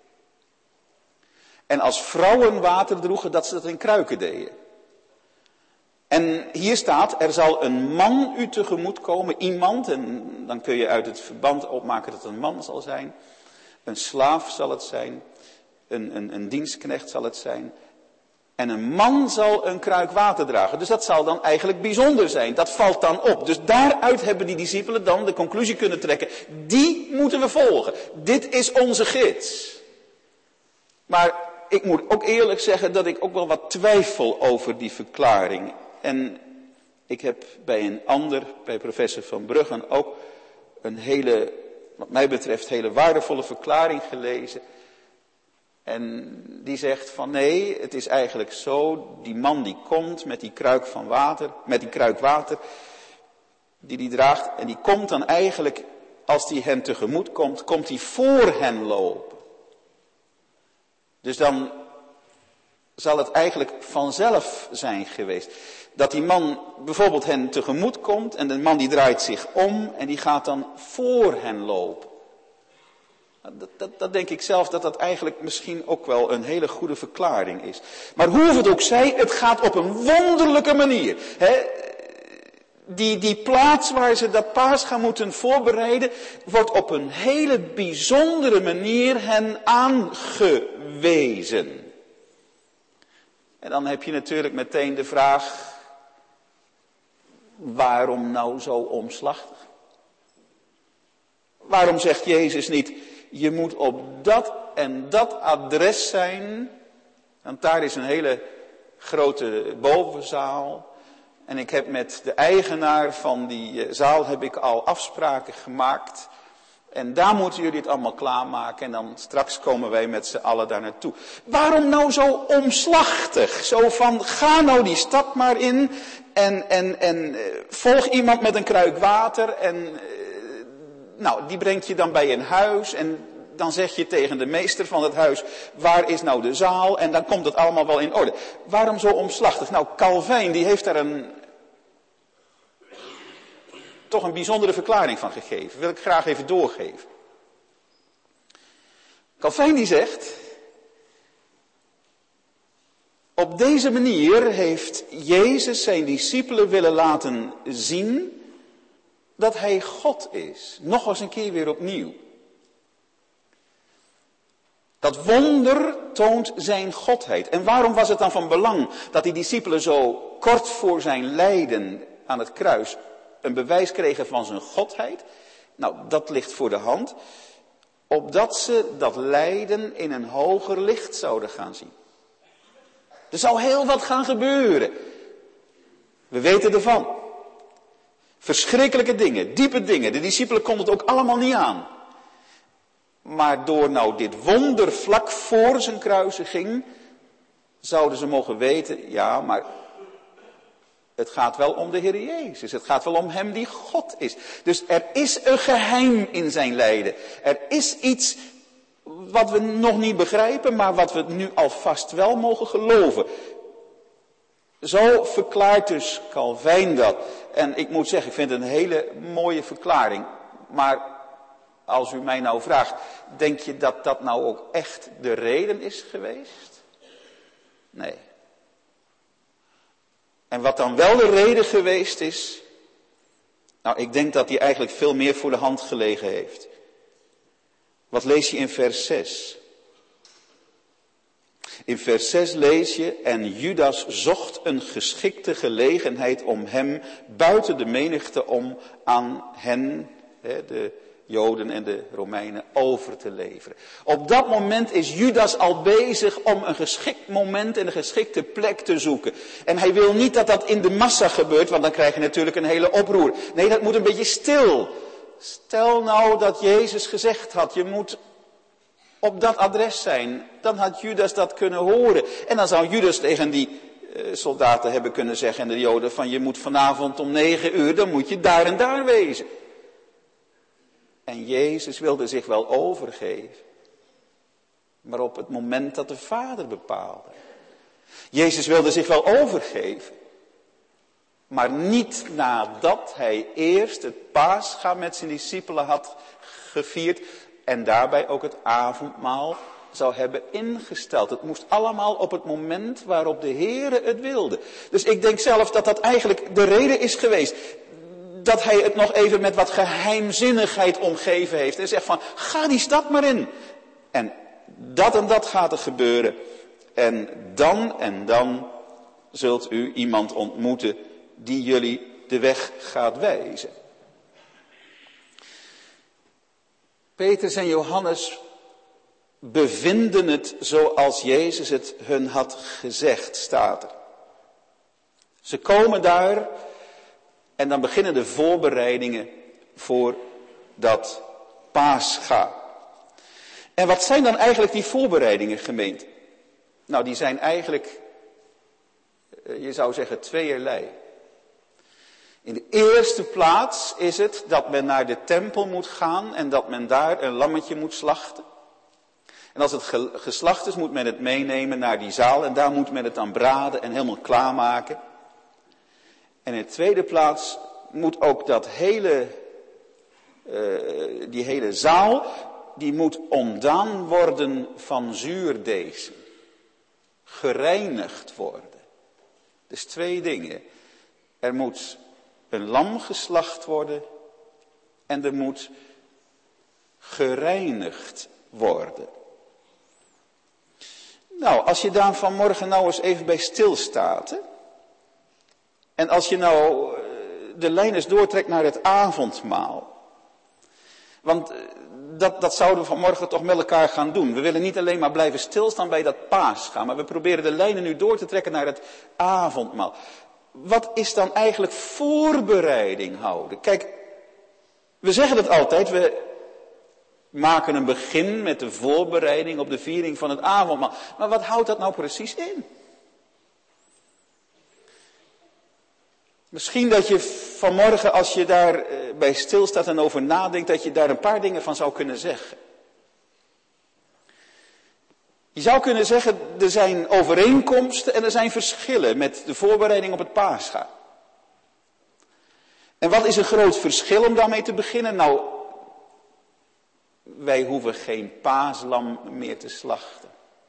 En als vrouwen water droegen, dat ze dat in kruiken deden. En hier staat, er zal een man u tegemoet komen, iemand, en dan kun je uit het verband opmaken dat het een man zal zijn. Een slaaf zal het zijn, een, een, een dienstknecht zal het zijn. En een man zal een kruik water dragen. Dus dat zal dan eigenlijk bijzonder zijn. Dat valt dan op. Dus daaruit hebben die discipelen dan de conclusie kunnen trekken. Die moeten we volgen. Dit is onze gids. Maar ik moet ook eerlijk zeggen dat ik ook wel wat twijfel over die verklaring. En ik heb bij een ander, bij professor Van Bruggen, ook een hele, wat mij betreft, hele waardevolle verklaring gelezen. En die zegt van nee, het is eigenlijk zo, die man die komt met die kruik van water, met die kruik water, die die draagt, en die komt dan eigenlijk, als die hen tegemoet komt, komt hij voor hen lopen. Dus dan zal het eigenlijk vanzelf zijn geweest. Dat die man bijvoorbeeld hen tegemoet komt en de man die draait zich om en die gaat dan voor hen lopen. Dat, dat, dat denk ik zelf dat dat eigenlijk misschien ook wel een hele goede verklaring is. Maar hoe het ook zij, het gaat op een wonderlijke manier. He, die, die plaats waar ze dat paas gaan moeten voorbereiden, wordt op een hele bijzondere manier hen aangewezen. En dan heb je natuurlijk meteen de vraag, waarom nou zo omslachtig? Waarom zegt Jezus niet, je moet op dat en dat adres zijn, want daar is een hele grote bovenzaal. En ik heb met de eigenaar van die zaal heb ik al afspraken gemaakt. En daar moeten jullie het allemaal klaarmaken en dan straks komen wij met z'n allen daar naartoe. Waarom nou zo omslachtig? Zo van, ga nou die stad maar in en, en, en volg iemand met een kruik water en nou, die brengt je dan bij een huis en dan zeg je tegen de meester van het huis, waar is nou de zaal? En dan komt het allemaal wel in orde. Waarom zo omslachtig? Nou, Calvijn die heeft daar een, toch een bijzondere verklaring van gegeven. Wil ik graag even doorgeven. Calvijn die zegt, op deze manier heeft Jezus zijn discipelen willen laten zien dat hij God is. Nog eens een keer weer opnieuw. Dat wonder toont zijn godheid. En waarom was het dan van belang dat die discipelen zo kort voor zijn lijden aan het kruis een bewijs kregen van zijn godheid? Nou, dat ligt voor de hand. Opdat ze dat lijden in een hoger licht zouden gaan zien. Er zou heel wat gaan gebeuren. We weten ervan. Verschrikkelijke dingen, diepe dingen. De discipelen konden het ook allemaal niet aan. Maar door nou dit wonder vlak voor zijn kruisiging, zouden ze mogen weten, ja, maar het gaat wel om de Heer Jezus. Het gaat wel om hem die God is. Dus er is een geheim in zijn lijden. Er is iets wat we nog niet begrijpen, maar wat we nu alvast wel mogen geloven. Zo verklaart dus Calvijn dat. En ik moet zeggen, ik vind het een hele mooie verklaring. Maar als u mij nou vraagt, denk je dat dat nou ook echt de reden is geweest? Nee. En wat dan wel de reden geweest is, nou ik denk dat die eigenlijk veel meer voor de hand gelegen heeft. Wat lees je in vers zes? In vers zes lees je, en Judas zocht een geschikte gelegenheid om hem buiten de menigte om aan hen, de Joden en de Romeinen, over te leveren. Op dat moment is Judas al bezig om een geschikt moment en een geschikte plek te zoeken. En hij wil niet dat dat in de massa gebeurt, want dan krijg je natuurlijk een hele oproer. Nee, dat moet een beetje stil. Stel nou dat Jezus gezegd had, je moet op dat adres zijn. Dan had Judas dat kunnen horen. En dan zou Judas tegen die uh, soldaten hebben kunnen zeggen en de Joden van, je moet vanavond om negen uur, dan moet je daar en daar wezen. En Jezus wilde zich wel overgeven. Maar op het moment dat de Vader bepaalde. Jezus wilde zich wel overgeven. Maar niet nadat hij eerst het Paascha met zijn discipelen had gevierd. En daarbij ook het avondmaal zou hebben ingesteld. Het moest allemaal op het moment waarop de Heere het wilde. Dus ik denk zelf dat dat eigenlijk de reden is geweest. Dat hij het nog even met wat geheimzinnigheid omgeven heeft. En zegt van, ga die stad maar in. En dat en dat gaat er gebeuren. En dan en dan zult u iemand ontmoeten die jullie de weg gaat wijzen. Petrus en Johannes bevinden het zoals Jezus het hun had gezegd, staat er. Ze komen daar en dan beginnen de voorbereidingen voor dat Paascha. En wat zijn dan eigenlijk die voorbereidingen, gemeente? Nou, die zijn eigenlijk, je zou zeggen, tweeërlei. In de eerste plaats is het dat men naar de tempel moet gaan en dat men daar een lammetje moet slachten. En als het ge- geslacht is, moet men het meenemen naar die zaal en daar moet men het dan braden en helemaal klaarmaken. En in de tweede plaats moet ook dat hele, uh, die hele zaal, die moet ontdaan worden van zuurdeesem. Gereinigd worden. Dus twee dingen. Er moet een lam geslacht worden en er moet gereinigd worden. Nou, als je daar vanmorgen nou eens even bij stilstaat. Hè? En als je nou de lijn eens doortrekt naar het avondmaal. Want dat, dat zouden we vanmorgen toch met elkaar gaan doen. We willen niet alleen maar blijven stilstaan bij dat paasgaan. Maar we proberen de lijnen nu door te trekken naar het avondmaal. Wat is dan eigenlijk voorbereiding houden? Kijk, we zeggen het altijd. We maken een begin met de voorbereiding op de viering van het avondmaal. Maar wat houdt dat nou precies in? Misschien dat je vanmorgen, als je daar bij stilstaat en over nadenkt, dat je daar een paar dingen van zou kunnen zeggen. Je zou kunnen zeggen, er zijn overeenkomsten en er zijn verschillen met de voorbereiding op het Paascha. En wat is een groot verschil om daarmee te beginnen? Nou, wij hoeven geen paaslam meer te slachten.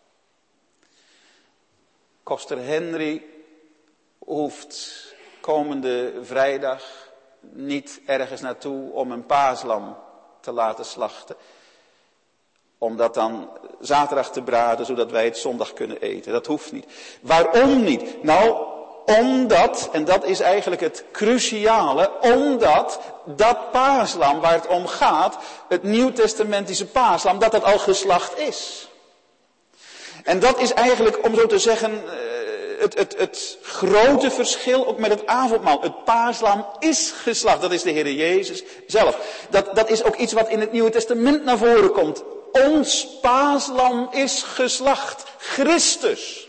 Koster Henry hoeft komende vrijdag niet ergens naartoe om een paaslam te laten slachten. Om dat dan zaterdag te braden, zodat wij het zondag kunnen eten. Dat hoeft niet. Waarom niet? Nou, omdat, en dat is eigenlijk het cruciale, omdat dat paaslam waar het om gaat, het nieuwtestamentische paaslam, dat dat al geslacht is. En dat is eigenlijk, om zo te zeggen, het, het, het grote verschil ook met het avondmaal. Het paaslam is geslacht, dat is de Heer Jezus zelf. Dat, dat is ook iets wat in het Nieuwe Testament naar voren komt. Ons paaslam is geslacht, Christus.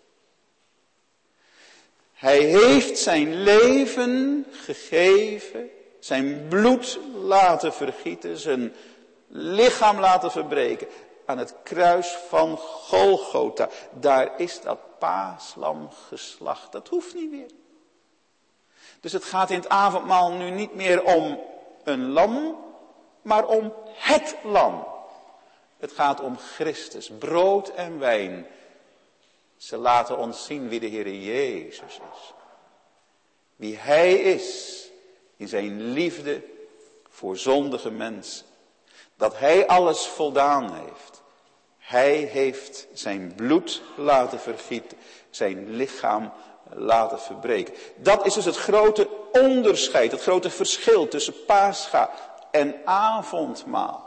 Hij heeft zijn leven gegeven, zijn bloed laten vergieten, zijn lichaam laten verbreken aan het kruis van Golgotha. Daar is dat paaslam geslacht. Dat hoeft niet meer. Dus het gaat in het avondmaal nu niet meer om een lam, maar om het lam. Het gaat om Christus, brood en wijn. Ze laten ons zien wie de Heer Jezus is. Wie Hij is in zijn liefde voor zondige mensen. Dat Hij alles voldaan heeft. Hij heeft zijn bloed laten vergieten. Zijn lichaam laten verbreken. Dat is dus het grote onderscheid, het grote verschil tussen Pascha en avondmaal.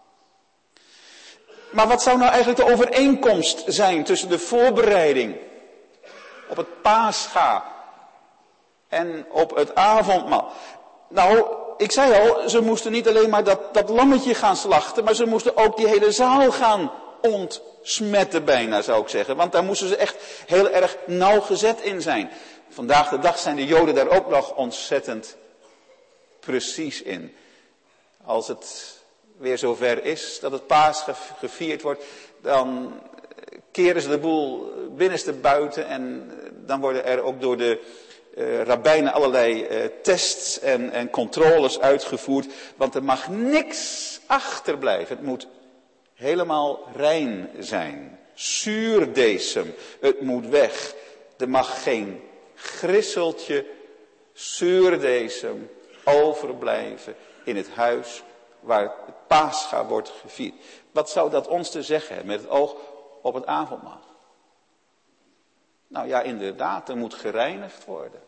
Maar wat zou nou eigenlijk de overeenkomst zijn tussen de voorbereiding op het Pascha en op het avondmaal? Nou, ik zei al, ze moesten niet alleen maar dat, dat lammetje gaan slachten, maar ze moesten ook die hele zaal gaan ontsmetten bijna, zou ik zeggen. Want daar moesten ze echt heel erg nauwgezet in zijn. Vandaag de dag zijn de Joden daar ook nog ontzettend precies in. Als het weer zover is dat het Paas gevierd wordt, dan keren ze de boel binnenste buiten en dan worden er ook door de uh, rabbijnen allerlei uh, tests en, en controles uitgevoerd, want er mag niks achterblijven. Het moet helemaal rein zijn. Zuurdesem, het moet weg. Er mag geen grisseltje zuurdesem overblijven in het huis waar het Pascha wordt gevierd. Wat zou dat ons te zeggen hebben met het oog op het avondmaal? Nou ja, inderdaad, er moet gereinigd worden.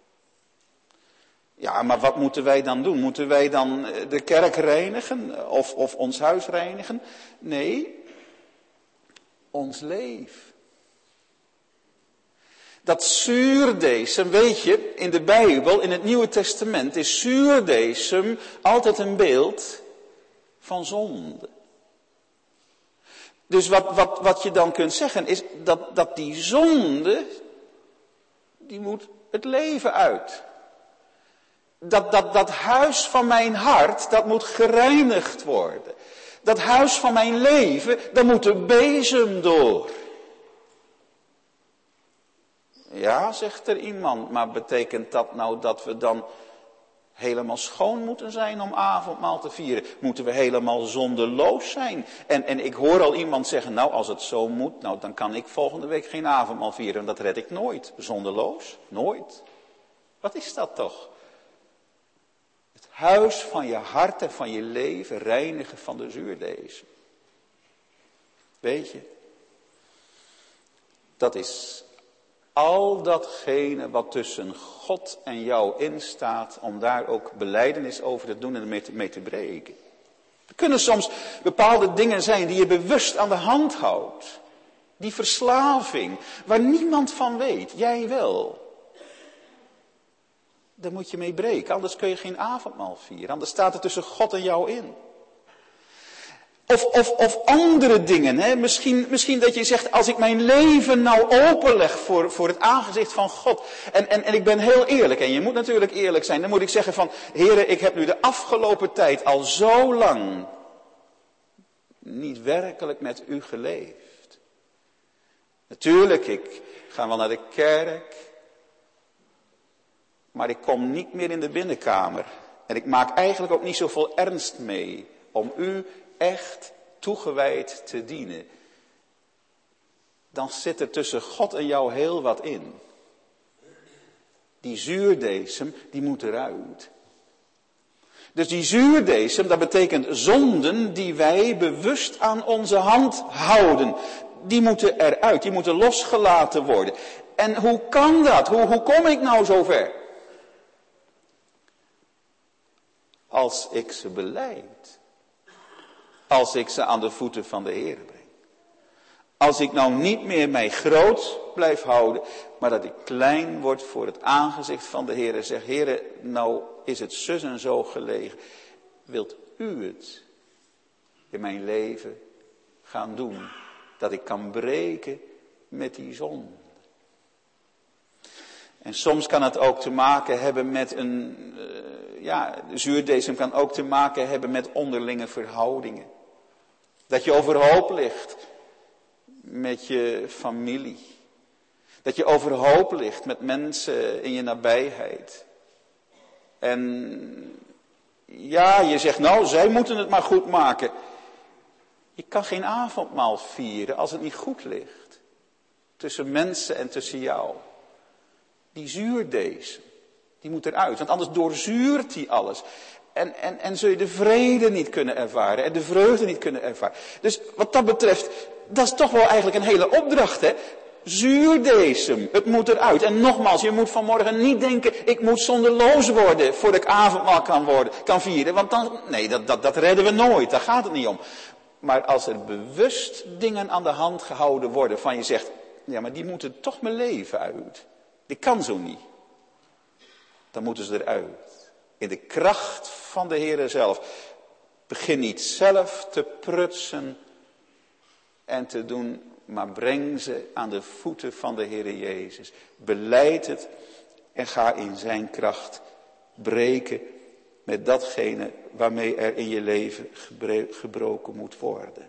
Ja, maar wat moeten wij dan doen? Moeten wij dan de kerk reinigen of, of ons huis reinigen? Nee, ons leven. Dat zuurdesem, weet je, in de Bijbel, in het Nieuwe Testament, is zuurdesem altijd een beeld van zonde. Dus wat, wat, wat je dan kunt zeggen is dat, dat die zonde, die moet het leven uit. Dat, dat, dat huis van mijn hart, dat moet gereinigd worden. Dat huis van mijn leven, daar moet de bezem door. Ja, zegt er iemand, maar betekent dat nou dat we dan helemaal schoon moeten zijn om avondmaal te vieren? Moeten we helemaal zonderloos zijn? En, en ik hoor al iemand zeggen, nou als het zo moet, nou dan kan ik volgende week geen avondmaal vieren. En dat red ik nooit. Zonderloos? Nooit. Wat is dat toch? Het huis van je hart en van je leven reinigen van de zuurdeesem. Weet je, dat is al datgene wat tussen God en jou instaat, om daar ook belijdenis over te doen en mee te, mee te breken. Er kunnen soms bepaalde dingen zijn die je bewust aan de hand houdt. Die verslaving, waar niemand van weet, jij wel. Daar moet je mee breken, anders kun je geen avondmaal vieren. Anders staat er tussen God en jou in. Of, of, of andere dingen. Hè? Misschien, misschien dat je zegt, als ik mijn leven nou openleg voor, voor het aangezicht van God. En, en, en ik ben heel eerlijk. En je moet natuurlijk eerlijk zijn. Dan moet ik zeggen van, Heere, ik heb nu de afgelopen tijd al zo lang niet werkelijk met u geleefd. Natuurlijk, ik ga wel naar de kerk. Maar ik kom niet meer in de binnenkamer. En ik maak eigenlijk ook niet zoveel ernst mee om u echt toegewijd te dienen. Dan zit er tussen God en jou heel wat in. Die zuurdesem, die moet eruit. Dus die zuurdesem, dat betekent zonden die wij bewust aan onze hand houden. Die moeten eruit, die moeten losgelaten worden. En hoe kan dat? Hoe, hoe kom ik nou zover? Als ik ze belijd. Als ik ze aan de voeten van de Heer breng. Als ik nou niet meer mij groot blijf houden, maar dat ik klein word voor het aangezicht van de Heer en zeg, Heer, nou is het zus en zo gelegen. Wilt u het in mijn leven gaan doen? Dat ik kan breken met die zonde. En soms kan het ook te maken hebben met een, uh, ja, de zuurdesem kan ook te maken hebben met onderlinge verhoudingen. Dat je overhoop ligt met je familie. Dat je overhoop ligt met mensen in je nabijheid. En ja, je zegt nou, zij moeten het maar goed maken. Je kan geen avondmaal vieren als het niet goed ligt. Tussen mensen en tussen jou. Die zuurdesem, die moet eruit. Want anders doorzuurt die alles. En, en, en zul je de vrede niet kunnen ervaren. En de vreugde niet kunnen ervaren. Dus wat dat betreft, dat is toch wel eigenlijk een hele opdracht, hè. Zuurdesem, het moet eruit. En nogmaals, je moet vanmorgen niet denken, ik moet zonderloos worden voordat ik avondmaal kan, worden, kan vieren. Want dan, nee, dat, dat, dat redden we nooit, daar gaat het niet om. Maar als er bewust dingen aan de hand gehouden worden van je zegt, ja, maar die moeten toch mijn leven uit. Die kan zo niet. Dan moeten ze eruit. In de kracht van de Heere zelf. Begin niet zelf te prutsen en te doen, maar breng ze aan de voeten van de Heere Jezus. Belijd het en ga in zijn kracht breken met datgene waarmee er in je leven gebroken moet worden.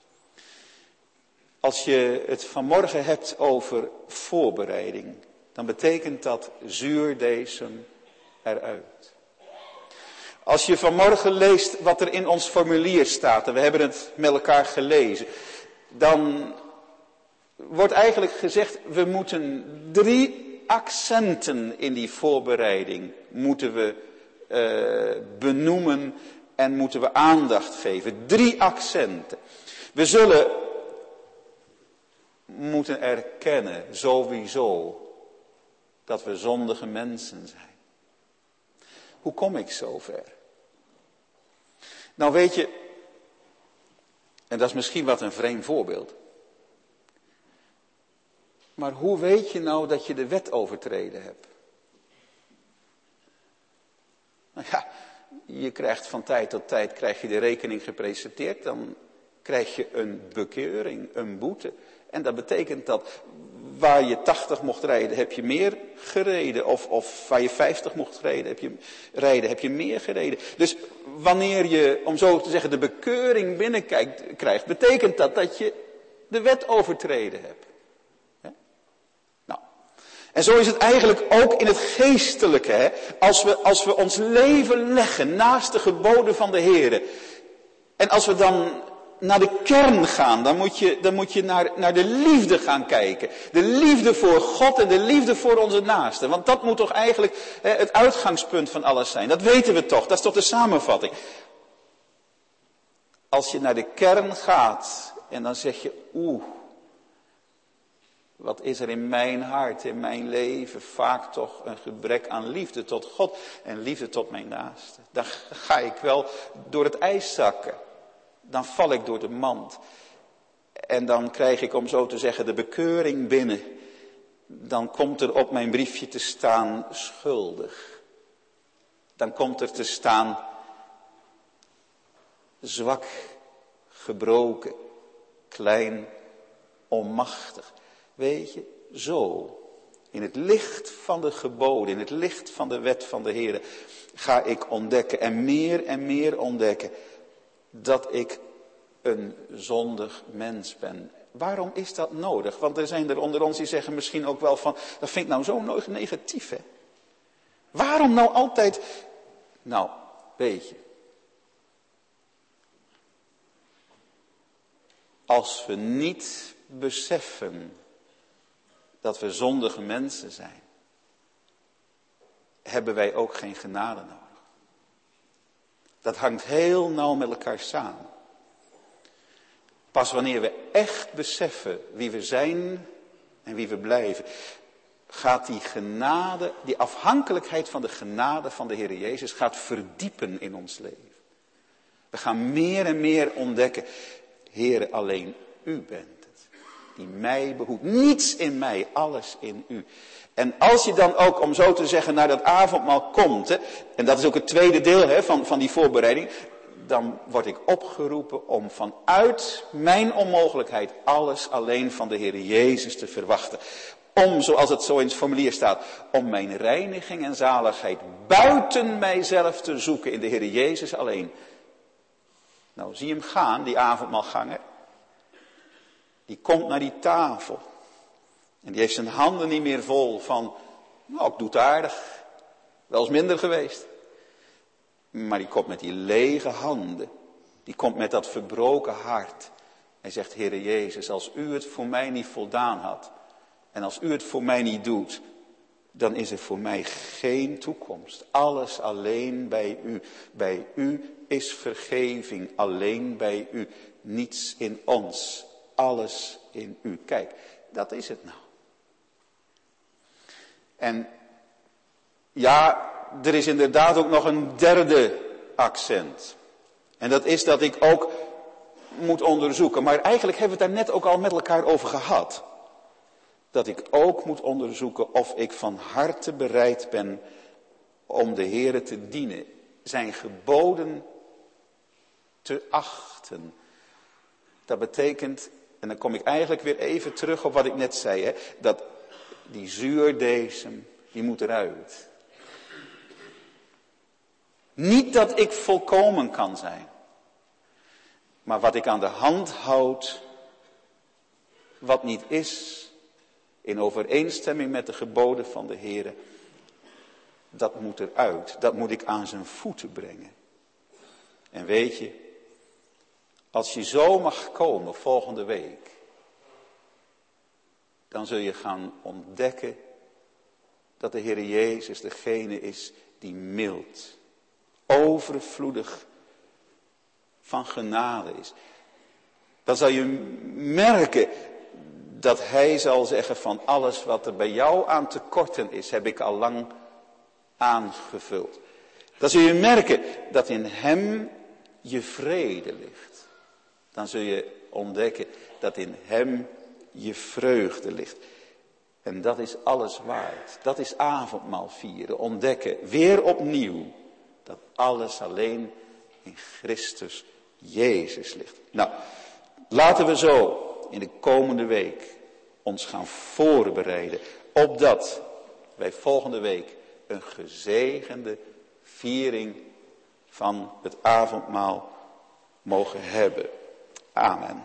Als je het vanmorgen hebt over voorbereiding, dan betekent dat zuurdesem eruit. Als je vanmorgen leest wat er in ons formulier staat, en we hebben het met elkaar gelezen, dan wordt eigenlijk gezegd, we moeten drie accenten in die voorbereiding moeten we uh, benoemen en moeten we aandacht geven. Drie accenten. We zullen moeten erkennen, sowieso, dat we zondige mensen zijn. Hoe kom ik zover? Nou weet je, en dat is misschien wat een vreemd voorbeeld. Maar hoe weet je nou dat je de wet overtreden hebt? Nou ja, je krijgt van tijd tot tijd krijg je de rekening gepresenteerd. Dan krijg je een bekeuring, een boete. En dat betekent dat waar je tachtig mocht rijden, heb je meer gereden. Of, of waar je vijftig mocht rijden heb, je, rijden, heb je meer gereden. Dus wanneer je, om zo te zeggen, de bekeuring binnenkrijgt, betekent dat dat je de wet overtreden hebt. He? Nou, en zo is het eigenlijk ook in het geestelijke. Hè? Als we, als we ons leven leggen naast de geboden van de Heer. En als we dan naar de kern gaan, dan moet je, dan moet je naar, naar de liefde gaan kijken. De liefde voor God en de liefde voor onze naasten. Want dat moet toch eigenlijk hè, het uitgangspunt van alles zijn. Dat weten we toch, dat is toch de samenvatting. Als je naar de kern gaat en dan zeg je, oeh, wat is er in mijn hart, in mijn leven vaak toch een gebrek aan liefde tot God en liefde tot mijn naasten. Dan ga ik wel door het ijs zakken. Dan val ik door de mand. En dan krijg ik, om zo te zeggen, de bekeuring binnen. Dan komt er op mijn briefje te staan schuldig. Dan komt er te staan zwak, gebroken, klein, onmachtig. Weet je, zo, in het licht van de geboden, in het licht van de wet van de Heer, ga ik ontdekken en meer en meer ontdekken dat ik een zondig mens ben. Waarom is dat nodig? Want er zijn er onder ons die zeggen misschien ook wel van, dat vind ik nou zo negatief, hè? Waarom nou altijd, nou, weet je. Als we niet beseffen dat we zondige mensen zijn, hebben wij ook geen genade nodig. Dat hangt heel nauw met elkaar samen. Pas wanneer we echt beseffen wie we zijn en wie we blijven, gaat die genade, die afhankelijkheid van de genade van de Heer Jezus, gaat verdiepen in ons leven. We gaan meer en meer ontdekken, Heere, alleen U bent het, die mij behoedt. Niets in mij, alles in U. En als je dan ook, om zo te zeggen, naar dat avondmaal komt, hè, en dat is ook het tweede deel hè, van, van die voorbereiding, dan word ik opgeroepen om vanuit mijn onmogelijkheid alles alleen van de Heer Jezus te verwachten. Om, zoals het zo in het formulier staat, om mijn reiniging en zaligheid buiten mijzelf te zoeken in de Heer Jezus alleen. Nou, zie hem gaan, die avondmaalganger. Die komt naar die tafel. En die heeft zijn handen niet meer vol van, nou, ik doe het aardig. Wel eens minder geweest. Maar die komt met die lege handen. Die komt met dat verbroken hart. Hij zegt, Heere Jezus, als U het voor mij niet voldaan had. En als U het voor mij niet doet. Dan is er voor mij geen toekomst. Alles alleen bij U. Bij U is vergeving. Alleen bij U. Niets in ons. Alles in U. Kijk, dat is het nou. En ja, er is inderdaad ook nog een derde accent. En dat is dat ik ook moet onderzoeken. Maar eigenlijk hebben we het daar net ook al met elkaar over gehad. Dat ik ook moet onderzoeken of ik van harte bereid ben om de Heere te dienen. Zijn geboden te achten. Dat betekent, en dan kom ik eigenlijk weer even terug op wat ik net zei. Hè, dat die zuurdesem, die moet eruit. Niet dat ik volkomen kan zijn. Maar wat ik aan de hand houd, wat niet is, in overeenstemming met de geboden van de Heere, dat moet eruit. Dat moet ik aan zijn voeten brengen. En weet je, als je zo mag komen volgende week, dan zul je gaan ontdekken dat de Heere Jezus degene is die mild, overvloedig van genade is. Dan zal je merken dat hij zal zeggen van alles wat er bij jou aan tekorten is, heb ik al lang aangevuld. Dan zul je merken dat in hem je vrede ligt. Dan zul je ontdekken dat in hem je vreugde ligt. En dat is alles waard. Dat is avondmaal vieren. Ontdekken, weer opnieuw, dat alles alleen in Christus Jezus ligt. Nou, laten we zo in de komende week ons gaan voorbereiden. Opdat wij volgende week een gezegende viering van het avondmaal mogen hebben. Amen.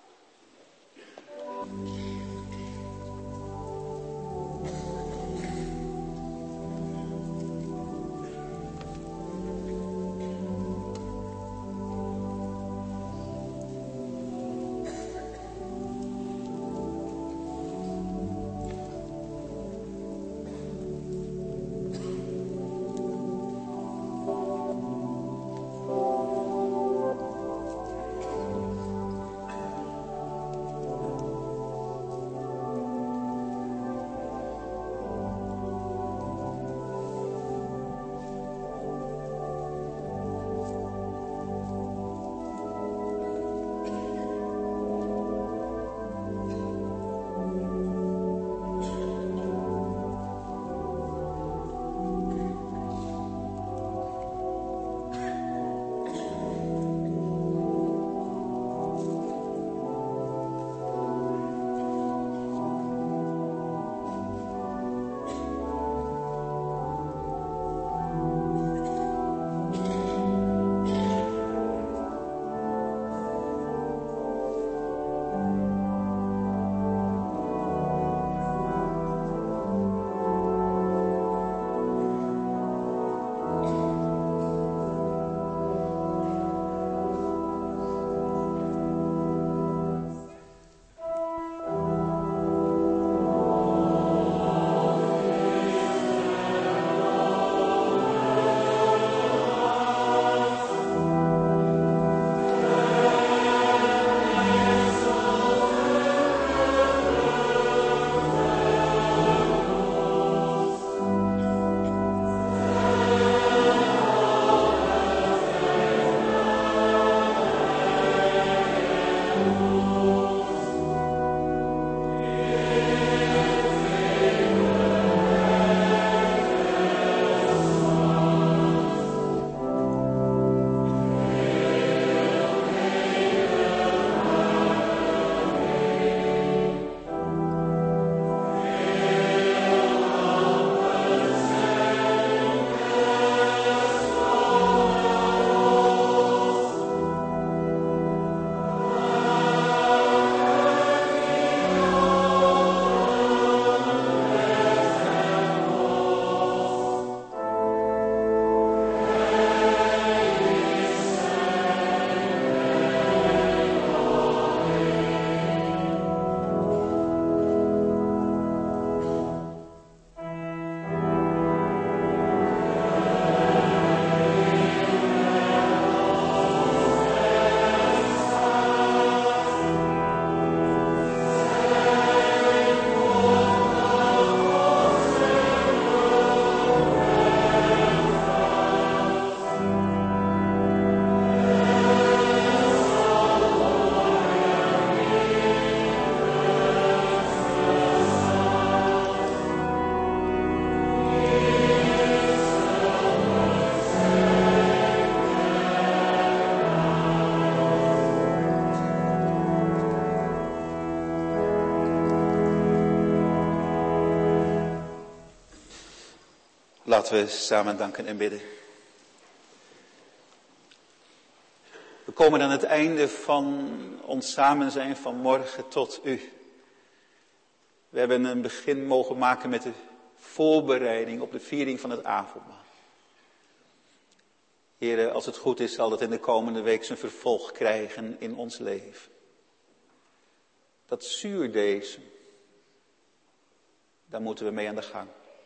Laten we samen danken en bidden. We komen aan het einde van ons samen zijn van morgen tot u. We hebben een begin mogen maken met de voorbereiding op de viering van het avondmaal. Heere, als het goed is, zal dat in de komende week zijn vervolg krijgen in ons leven. Dat zuurdeesem, daar moeten we mee aan de gang.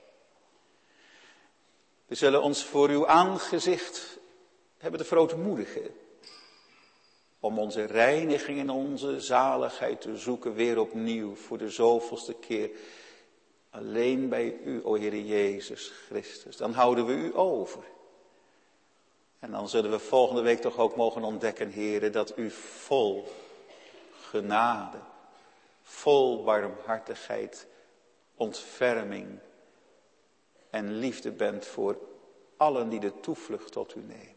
We zullen ons voor uw aangezicht hebben te verootmoedigen. Om onze reiniging en onze zaligheid te zoeken weer opnieuw voor de zoveelste keer. Alleen bij u, o Heere Jezus Christus. Dan houden we u over. En dan zullen we volgende week toch ook mogen ontdekken, Heere, dat u vol genade, vol barmhartigheid, ontferming en liefde bent voor allen die de toevlucht tot u nemen.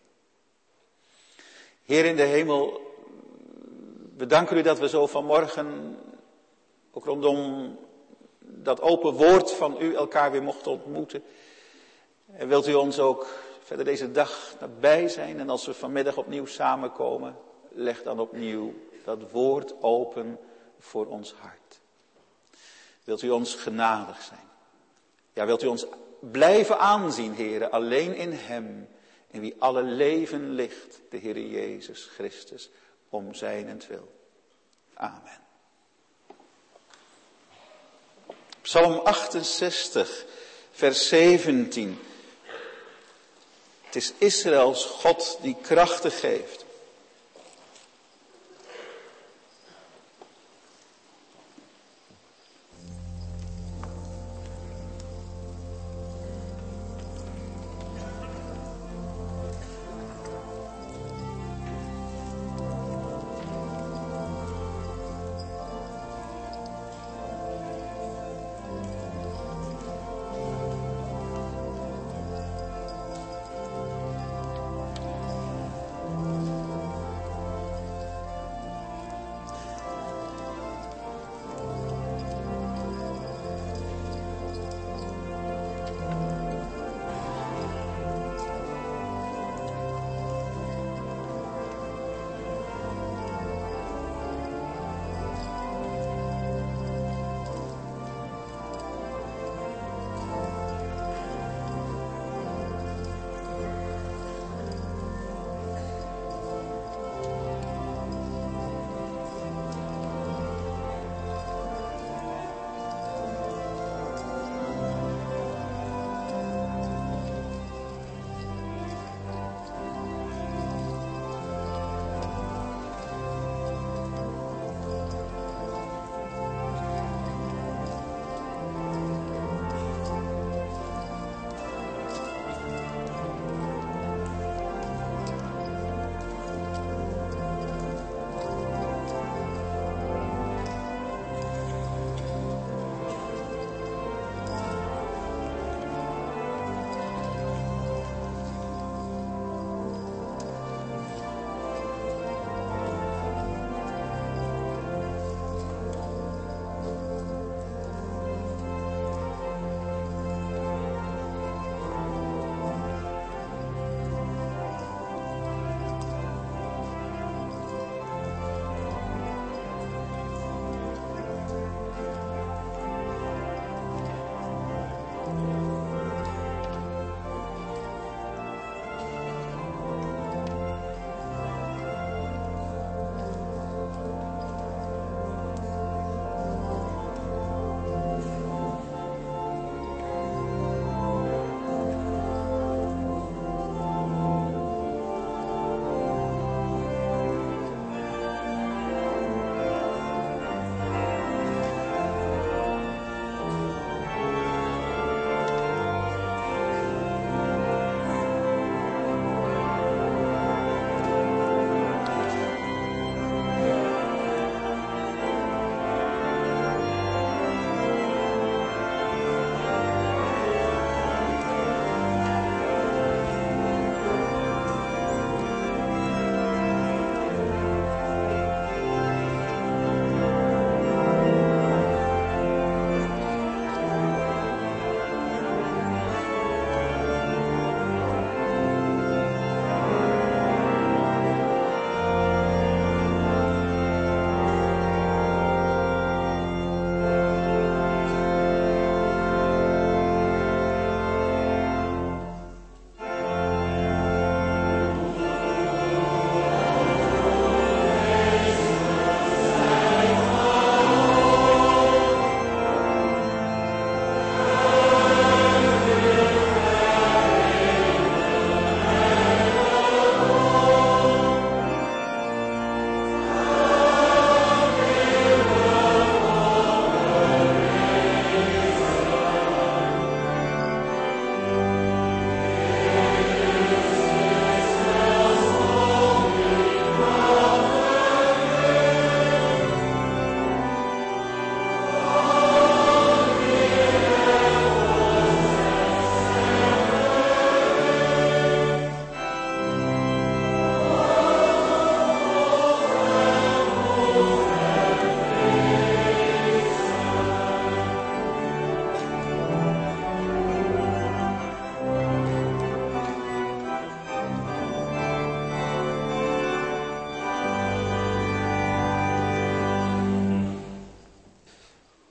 Heer in de hemel, we danken u dat we zo vanmorgen Ook rondom dat open woord van u elkaar weer mochten ontmoeten. En wilt u ons ook verder deze dag nabij zijn. En als we vanmiddag opnieuw samenkomen, leg dan opnieuw dat woord open voor ons hart. Wilt u ons genadig zijn. Ja, wilt u ons blijven aanzien, Heere, alleen in hem, in wie alle leven ligt, de Heere Jezus Christus, om zijnentwil. Amen. Psalm achtenzestig, vers zeventien. Het is Israëls God die krachten geeft.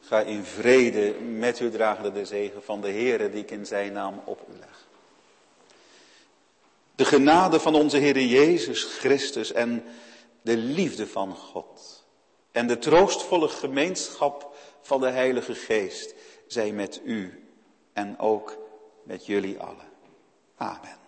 Ga in vrede met u dragende de zegen van de Heere die ik in zijn naam op u leg. De genade van onze Heere Jezus Christus en de liefde van God en de troostvolle gemeenschap van de Heilige Geest zij met u en ook met jullie allen. Amen.